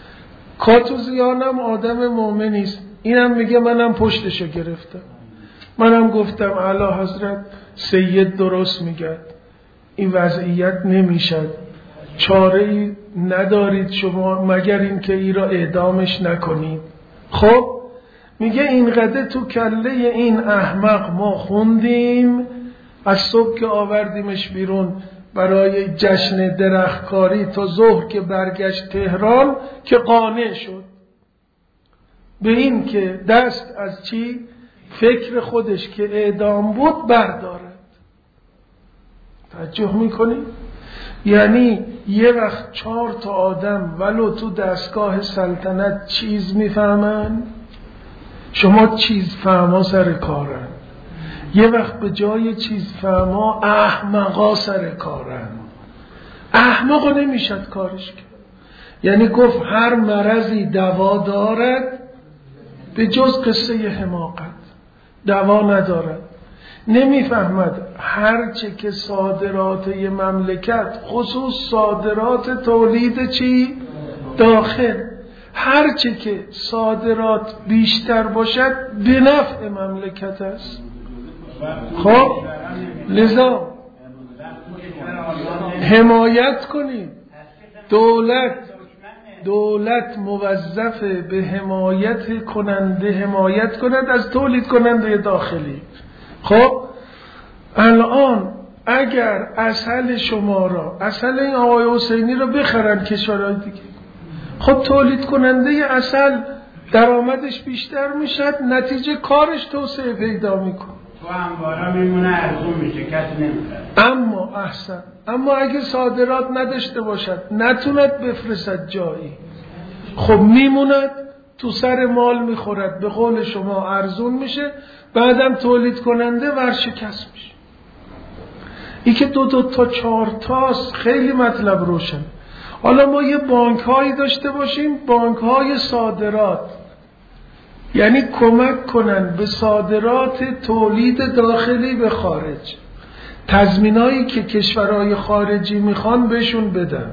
کاتوزیانم آدم مومنی است، اینم میگه منم پشتشو گرفتم. منم گفتم اعلی حضرت سید درست میگه، این وضعیت نمیشد، چاره ای ندارید شما مگر اینکه ای را اعدامش نکنید. خب میگه اینقدر تو کله این احمق ما خوندیم، از صبح که آوردیمش بیرون برای جشن درختکاری تا ظهر که برگشت تهران که قانع شد به این که دست از چی؟ فکر خودش که اعدام بود بردارد. توجه میکنی؟ یعنی یه وقت 4 تا آدم ولو تو دستگاه سلطنت چیز میفهمن، شما چیز فهما سر کارن، یه وقت به جای چیز فهما احمقا سر کارن. احمقا نمیشد کارش کرد. یعنی گفت هر مرضی دوا دارد به جز قصه حماقت دوا ندارد. نمیفهمد هرچه که صادرات یه مملکت، خصوص صادرات تولید چی؟ داخل، هرچه که صادرات بیشتر باشد به نفع مملکت است. خب لذا حمایت کنید. دولت موظفه به حمایت کند از تولید کننده داخلی. خب الان اگر عسل شما را، عسل این آقای حسینی را بخرن کشورهای دیگه، خب تولید کننده عسل درآمدش بیشتر میشد، نتیجه کارش توسعه پیدا میکنه، تو انبارا میمونه، ارزون میشه، کسی نمیخره. اما احسن، اما اگه صادرات نداشته باشد، نتوند بفرستد جایی، خب میموند تو سر مال میخورد، به قول شما ارزون میشه، بعدم تولید کننده ورشکست میشه. ای که 2 تا 4 تاست، خیلی مطلب روشن. حالا ما یه بانک هایی داشته باشیم، بانک های صادرات، یعنی کمک کنن به صادرات تولید داخلی به خارج، تضمینایی که کشورهای خارجی میخوان بهشون بدن،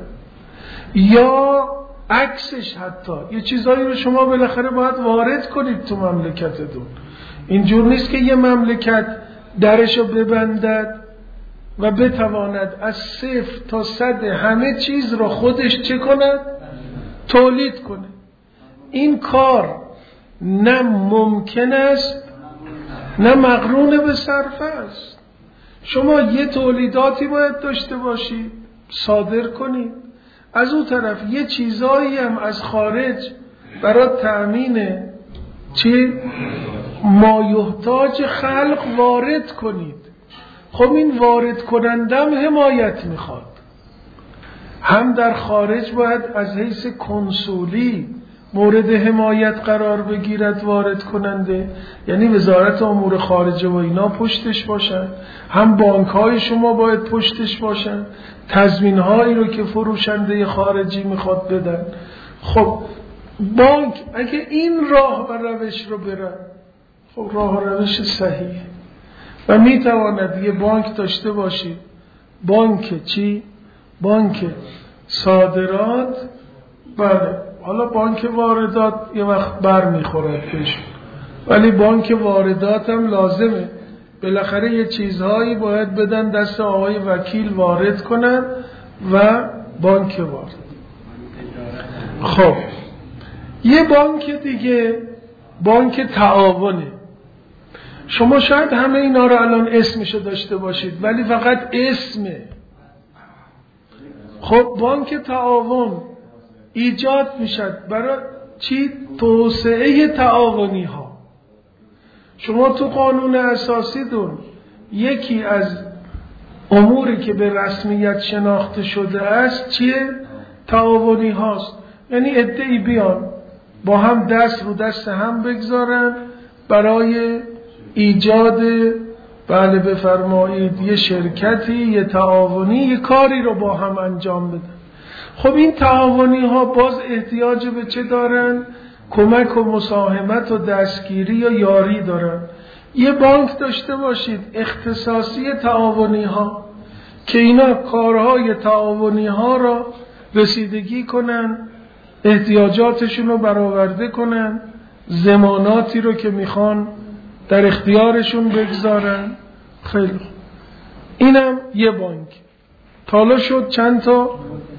یا عکسش حتی یه چیزایی رو شما بالاخره باید وارد کنید تو مملکتتون. اینجور نیست که یه مملکت درشو ببندد و بتواند از 0 تا 100 همه چیز رو خودش چه کند؟ تولید کنه. این کار نه ممکن است نه مقرون به صرفه است. شما یه تولیداتی باید داشته باشید، صادر کنید، از اون طرف یه چیزایی هم از خارج برای تأمین چی؟ مایحتاج خلق وارد کنید. خب این وارد کنندم حمایت میخواد، هم در خارج باید از حیث کنسولی مورد حمایت قرار بگیرد وارد کننده، یعنی وزارت امور خارجه و اینا پشتش باشن، هم بانک های شما باید پشتش باشن، تضمین هایی رو که فروشنده خارجی میخواد بدن. خب بانک اگه این راه و روش رو بره، خب راه و روش صحیحه و میتواند یه بانک داشته باشید. بانک چی؟ بانک صادرات. بله، حالا بانک واردات یه وقت بر میخورد بهش، ولی بانک واردات هم لازمه. بالاخره یه چیزهایی باید بدن دست آقای وکیل وارد کنن و بانک وارد. خب یه بانک دیگه بانک تعاونه. شما شاید همه اینا رو الان اسمشو داشته باشید ولی فقط اسمه. خب بانک تعاون ایجاد میشد برای چی؟ توسعه تعاونی ها. شما تو قانون اساسی دون یکی از اموری که به رسمیت شناخته شده است چیه؟ تعاونی هاست. یعنی عده‌ای بیان با هم دست رو دست هم بگذارن برای ایجاد، بله بفرمایید، یه شرکتی، یه تعاونی، یه کاری رو با هم انجام بدن. خب این تعاونی ها باز احتیاج به چه دارن؟ کمک و مساهمت و دستگیری یا یاری دارن. یه بانک داشته باشید اختصاصی تعاونی ها که اینا کارهای تعاونی ها را رسیدگی کنن، احتیاجاتشون رو برآورده کنن، ضماناتی رو که میخوان در اختیارشون بگذارن. خیلی خوب. اینم یه بانک. تالا شد چند تا؟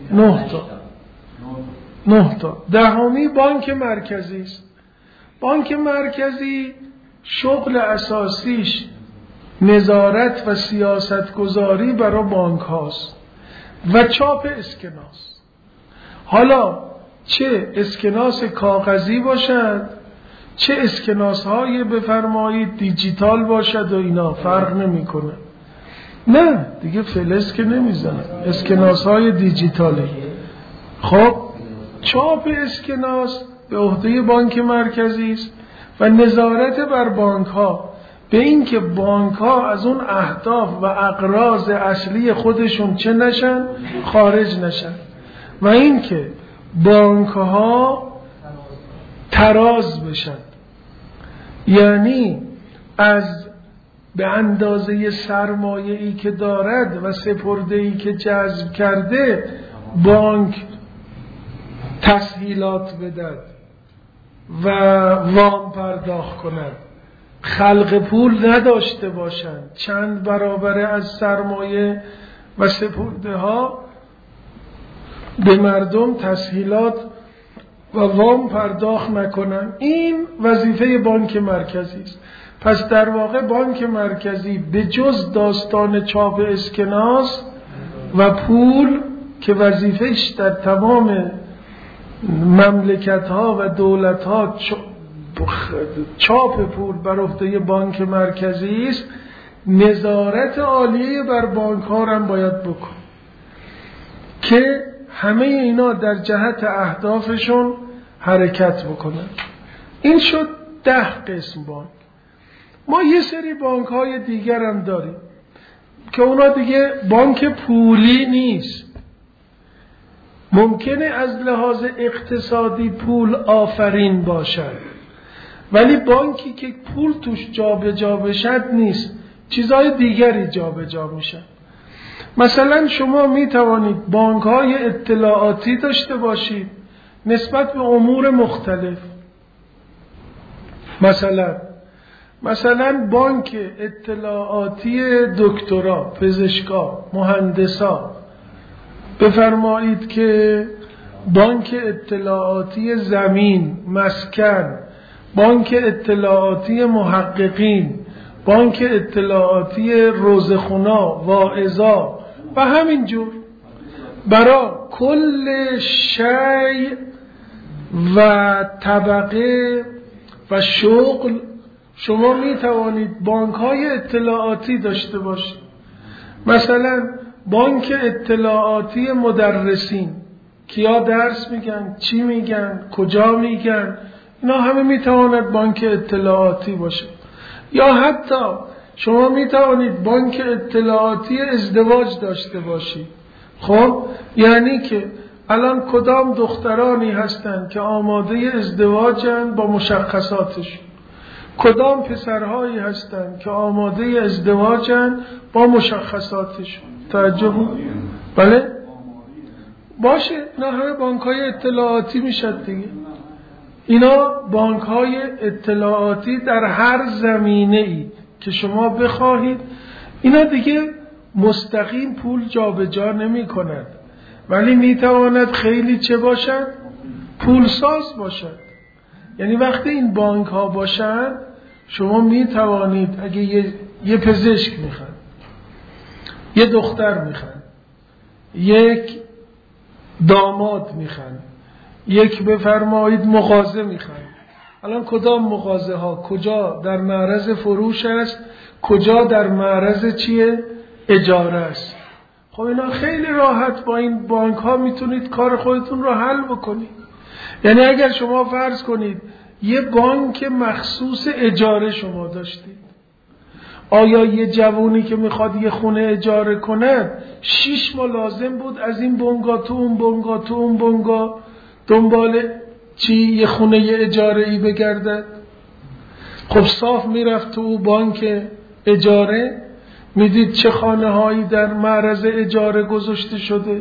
9 تا. دهمی بانک مرکزی است. بانک مرکزی شغل اساسیش نظارت و سیاست گذاری برای بانک هاست و چاپ اسکناس. حالا چه اسکناس کاغذی باشد چه اسکناس های بفرمایید دیجیتال باشد و اینا فرق نمی کنه. نه دیگه فلز که نمیزنه، اسکناس های دیجیتالی. خب چاپ اسکناس به عهده بانک مرکزی است و نظارت بر بانک ها به این که بانک ها از اون اهداف و اغراض اصلی خودشون چه نشن؟ خارج نشن. و این که بانک ها تراز بشن، یعنی از به اندازه سرمایه‌ای که دارد و سپرده‌ای که جذب کرده بانک تسهیلات بدهد و وام پرداخت کند، خلق پول نداشته باشند، چند برابر از سرمایه و سپرده ها به مردم تسهیلات و وام پرداخت نکنند. این وظیفه بانک مرکزی است. پس در واقع بانک مرکزی به جز داستان چاپ اسکناس و پول که وظیفهش در تمام مملکت ها و دولت ها چاپ پول بر عهده بانک مرکزی است، نظارت عالیه بر بانک ها هم باید بکن که همه اینا در جهت اهدافشون حرکت بکنن. این شد 10 قسم بانک. ما یه سری بانک های دیگر هم داریم که اونا دیگه بانک پولی نیست. ممکنه از لحاظ اقتصادی پول آفرین باشد ولی بانکی که پول توش جابجا بشد نیست، چیزهای دیگری جابجا میشن. مثلا شما می توانید بانک های اطلاعاتی داشته باشید نسبت به امور مختلف. مثلا بانک اطلاعاتی دکترا، پزشکا، مهندسا، بفرمایید که بانک اطلاعاتی زمین، مسکن، بانک اطلاعاتی محققین، بانک اطلاعاتی روزخونا، واعظا و همینجور. برای کل شیء و طبقه و شغل شما می توانید بانک های اطلاعاتی داشته باشید. مثلا بانک اطلاعاتی مدرسین، کیا درس میگن، چی میگن، کجا میگن، اینا همه می تواند بانک اطلاعاتی باشه. یا حتی شما می توانید بانک اطلاعاتی ازدواج داشته باشید. خب یعنی که الان کدام دخترانی هستند که آماده ازدواجن با مشخصاتشون، کدام پسرهایی هستند که آماده ازدواجن با مشخصاتشون. توجه بود؟ بله؟ باشه، اینا همه بانک‌های اطلاعاتی میشد دیگه. اینا بانک‌های اطلاعاتی در هر زمینه‌ای که شما بخواهید. اینا دیگه مستقیم پول جابجا نمی‌کند ولی میتواند خیلی چه باشد؟ پولساز باشد. یعنی وقتی این بانک ها باشن شما میتوانید اگه یه پزشک میخواد، یه دختر میخواد، یک داماد میخواد، یک بفرمایید مغازه میخواد، الان کدام مغازه ها کجا در معرض فروش است، کجا در معرض چیه؟ اجاره است. خب اینا خیلی راحت با این بانک ها میتونید کار خودتون رو حل بکنید. یعنی اگر شما فرض کنید یه بانک مخصوص اجاره شما داشتید، آیا یه جوونی که میخواد یه خونه اجاره کنه 6 ماه لازم بود از این بنگاه تو اون بنگاه تو اون بنگاه دنبال چی یه خونه یه اجاره ای بگردد؟ خب صاف میرفت تو بانک اجاره، میدید چه خانه هایی در معرض اجاره گذاشته شده.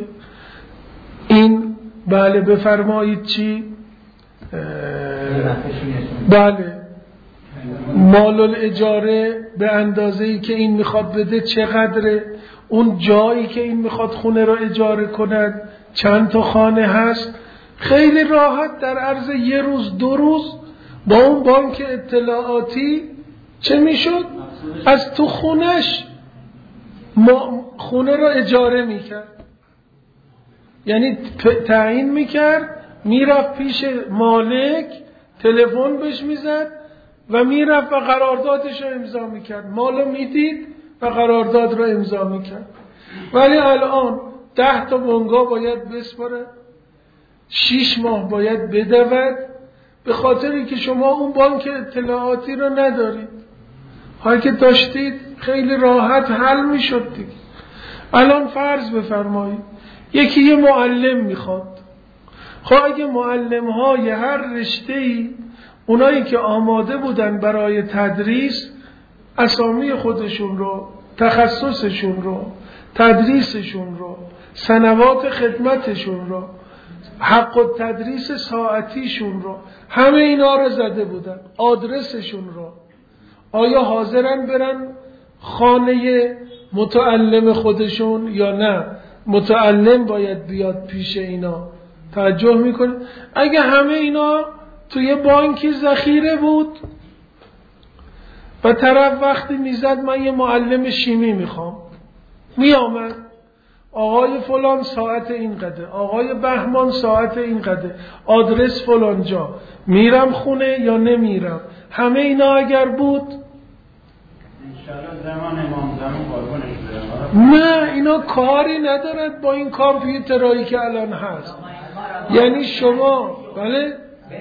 این بله بفرمایید چی؟ بله مال الاجاره به اندازه‌ای که این میخواد بده چقدره، اون جایی که این میخواد خونه رو اجاره کند چند تا خانه هست. خیلی راحت در عرض یه روز 2 روز با اون بانک اطلاعاتی چه میشد؟ از تو خونش خونه رو اجاره میکرد. یعنی تعیین میکرد، میرفت پیش مالک، تلفن بهش میزد و میرفت و قراردادش رو امضا میکرد، مالو میدید و قرارداد رو امضا میکرد. ولی الان 10 تا بنگاه باید بسپاره، 6 ماه باید بدود، به خاطری که شما اون بانک اطلاعاتی رو ندارید. هایی که داشتید خیلی راحت حل میشد دیگه. الان فرض بفرمایید یکی یه معلم میخواد. خب اگه معلم های هر رشته‌ای اونایی که آماده بودن برای تدریس اسامی خودشون رو، تخصصشون رو، تدریسشون رو، سنوات خدمتشون رو، حق التدریس ساعتیشون رو، همه اینا رو زده بودن، آدرسشون رو، آیا حاضرن برن خانه متعلم خودشون یا نه متعلم باید بیاد پیش اینا. توجه میکنه؟ اگه همه اینا توی بانکی ذخیره بود و طرف وقتی میزد من یه معلم شیمی میخوام، میامد آقای فلان ساعت این قده، آقای بهمان ساعت این قده، آدرس فلان جا، میرم خونه یا نمیرم. همه اینا اگر بود انشاءالله زمان امام زمان قربونش برم. نه، اینا کاری ندارد با این کامپیوترایی که الان هست. یعنی شما بله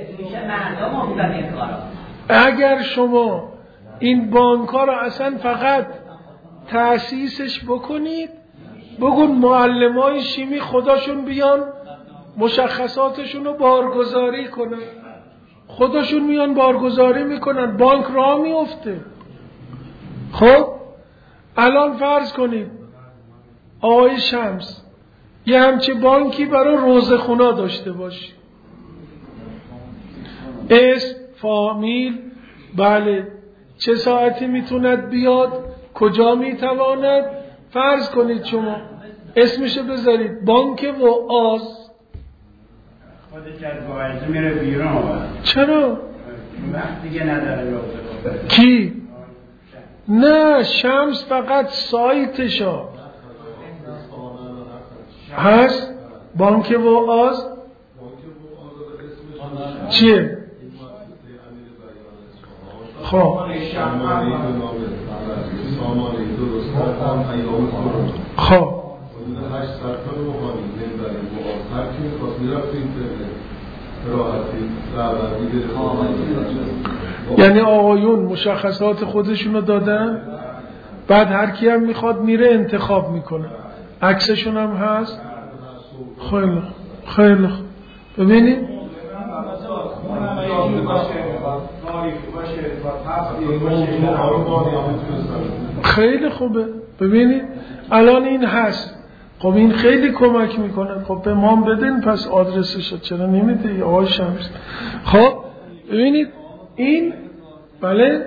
اگر شما این بانک ها را اصلا فقط تأسیسش بکنید، بگون معلم های شیمی خودشون بیان مشخصاتشون رو بارگذاری کنن، خودشون میان بارگذاری میکنن، بانک راه میفته. خب الان فرض کنید آقای شمس یه همچه بانکی برای روزخونا داشته باشی، اسم، فامیل، بله، چه ساعتی میتوند بیاد، کجا میتواند. فرض کنید شما اسمشو بذارید بانک و آز. خودش از باعث میره بیرون. چرا؟ وقت دیگه نداره روزه. کی؟ نه، شمس فقط سایتشا هست. بانک و آز چیه؟ خب یعنی آقایون مشخصات خودشونو دادن، بعد هر کی هم میخواد میره انتخاب میکنه، عکسشون هم هست. خیلی خیلی ببینید خیلی خوبه. ببینید الان این هست. خب این خیلی کمک میکنه. خب به ما بدین پس آدرسش چرا نمیده آقای شمس؟ خب ببینید این بله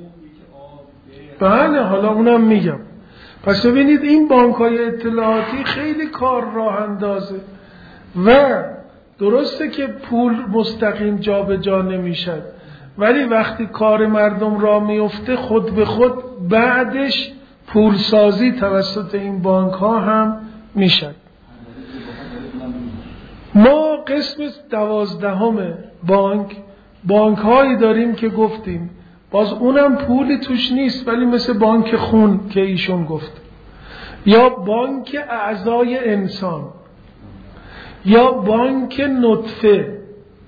حالا اونم میگم. پس ببینید این بانک‌های اطلاعاتی خیلی کار راه اندازه و درسته که پول مستقیم جا به جا نمیشد، ولی وقتی کار مردم را میفته خود به خود بعدش پولسازی توسط این بانک ها هم میشد. ما قسم 12 بانک هایی داریم که گفتیم باز اونم پولی توش نیست، ولی مثل بانک خون که ایشون گفت، یا بانک اعضای انسان، یا بانک نطفه،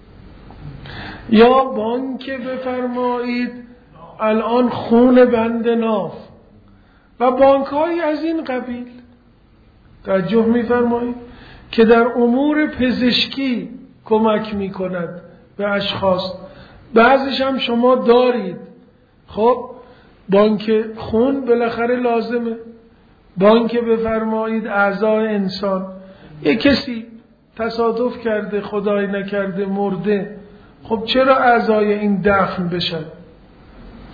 یا بانک بفرمایید الان خون بند ناف و بانک های از این قبیل. توجه می‌فرمایید که در امور پزشکی کمک می‌کند به اشخاص. بعضیش هم شما دارید. خب بانک خون بالاخره لازمه، بانک بفرمایید اعضای انسان. یک کسی تصادف کرده، خدای نکرده مرده، خب چرا اعضای این دفن بشن؟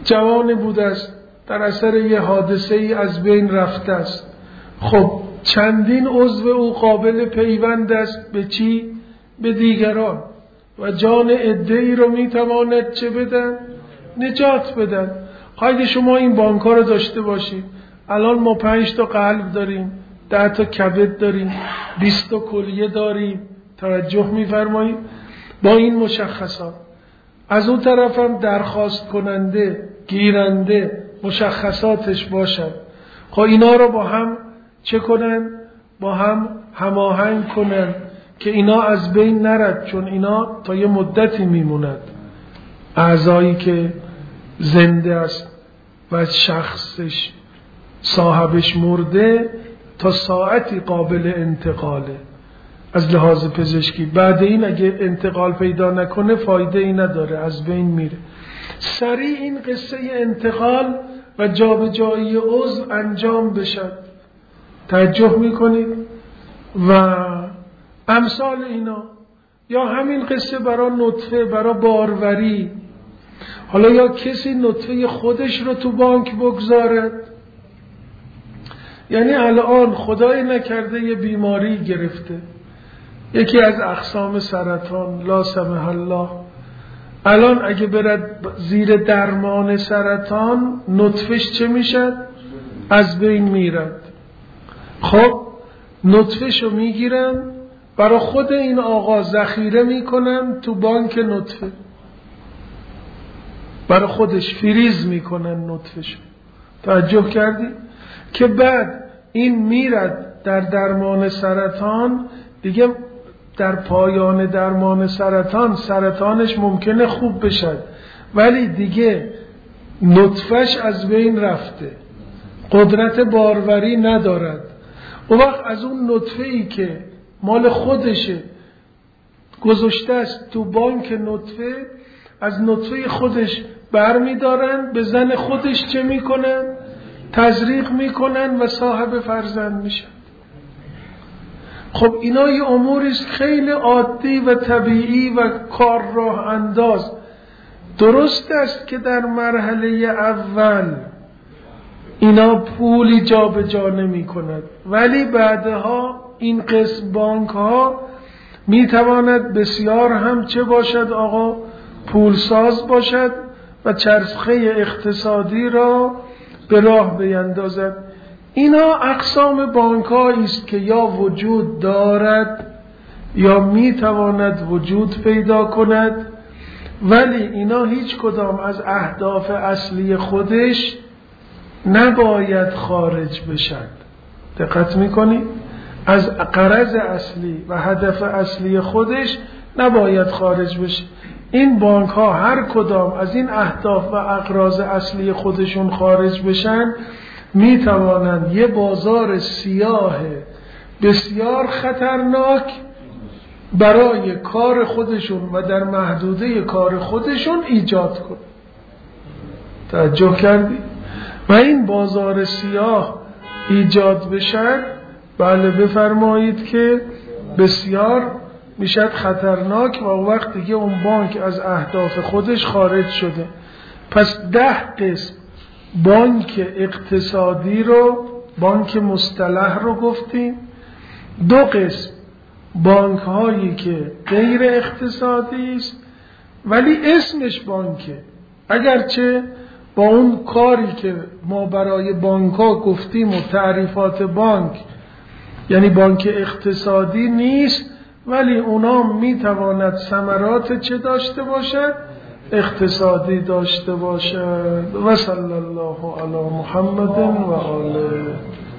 جوان بوده است، در اثر یه حادثه ای از بین رفته است. خب چندین عضو او قابل پیوند است به چی؟ به دیگران، و جان عده‌ای رو میتواند چه بدن؟ نجات بدن. اگه شما این بانک ها رو داشته باشید، الان ما 5 تا قلب داریم، 10 تا کبد داریم، 20 تا کلیه داریم، توجه میفرمایید؟ با این مشخصات. از اون طرف هم درخواست کننده، گیرنده مشخصاتش باشن. خب اینا رو با هم چه کنن؟ با هم هماهنگ کنن که اینا از بین نرد، چون اینا تا یه مدتی میموند. اعضایی که زنده است و شخصش صاحبش مرده تا ساعتی قابل انتقاله از لحاظ پزشکی. بعد این اگه انتقال پیدا نکنه فایده ای نداره، از بین میره. سریع این قصه انتقال و جابجایی عضو انجام بشد. توجه میکنید؟ و امثال اینا. یا همین قصه برای نطفه، برای باروری. حالا یا کسی نطفه خودش رو تو بانک بگذارد، یعنی الان خدای نکرده یه بیماری گرفته، یکی از اقسام سرطان، لا سمح الله، الان اگه برد زیر درمان سرطان نطفش چه میشد؟ از بین میرد. خب نطفش رو میگیرن، برای خود این آقا ذخیره میکنن تو بانک نطفه، برای خودش فریز میکنن نطفش. توجه کردی؟ که بعد این میرد در درمان سرطان دیگه، در پایان درمان سرطانش ممکنه خوب بشد، ولی دیگه نطفش از بین رفته، قدرت باروری ندارد. اون وقت از اون نطفه‌ای که مال خودشه گذاشته است تو بانک نطفه، از نطفه خودش برمیدارن، به زن خودش چه میکنن؟ تزریق میکنن و صاحب فرزند میشن. خب اینا یه اموریست خیلی عادی و طبیعی و کار راه انداز. درست است که در مرحله اول اینا پولی جا به جا نمی کند، ولی بعدها این قسم بانک ها می تواند بسیار هم چه باشد آقا؟ پولساز باشد و چرخه اقتصادی را به راه بیندازد. اینا اقسام بانک است که یا وجود دارد یا می تواند وجود پیدا کند، ولی اینا هیچ کدام از اهداف اصلی خودش نباید خارج بشد. دقت میکنی؟ از غرض اصلی و هدف اصلی خودش نباید خارج بشه. این بانک ها هر کدام از این اهداف و اغراض اصلی خودشون خارج بشن، می توانند یه بازار سیاه بسیار خطرناک برای کار خودشون و در محدوده کار خودشون ایجاد کنند. توجه کردی؟ و این بازار سیاه ایجاد بشد، بله بفرمایید که بسیار میشد خطرناک و وقتی که اون بانک از اهداف خودش خارج شده. پس 10 قسم بانک اقتصادی رو، بانک مصطلح رو گفتیم. 2 قسم بانک هایی که غیر اقتصادی است ولی اسمش بانکه، اگرچه با اون کاری که ما برای بانک ها گفتیم و تعریفات بانک، یعنی بانک اقتصادی نیست، ولی اونا میتواند ثمرات چه داشته باشد؟ اقتصادی داشته باشد. و صلی الله علی محمد و آله.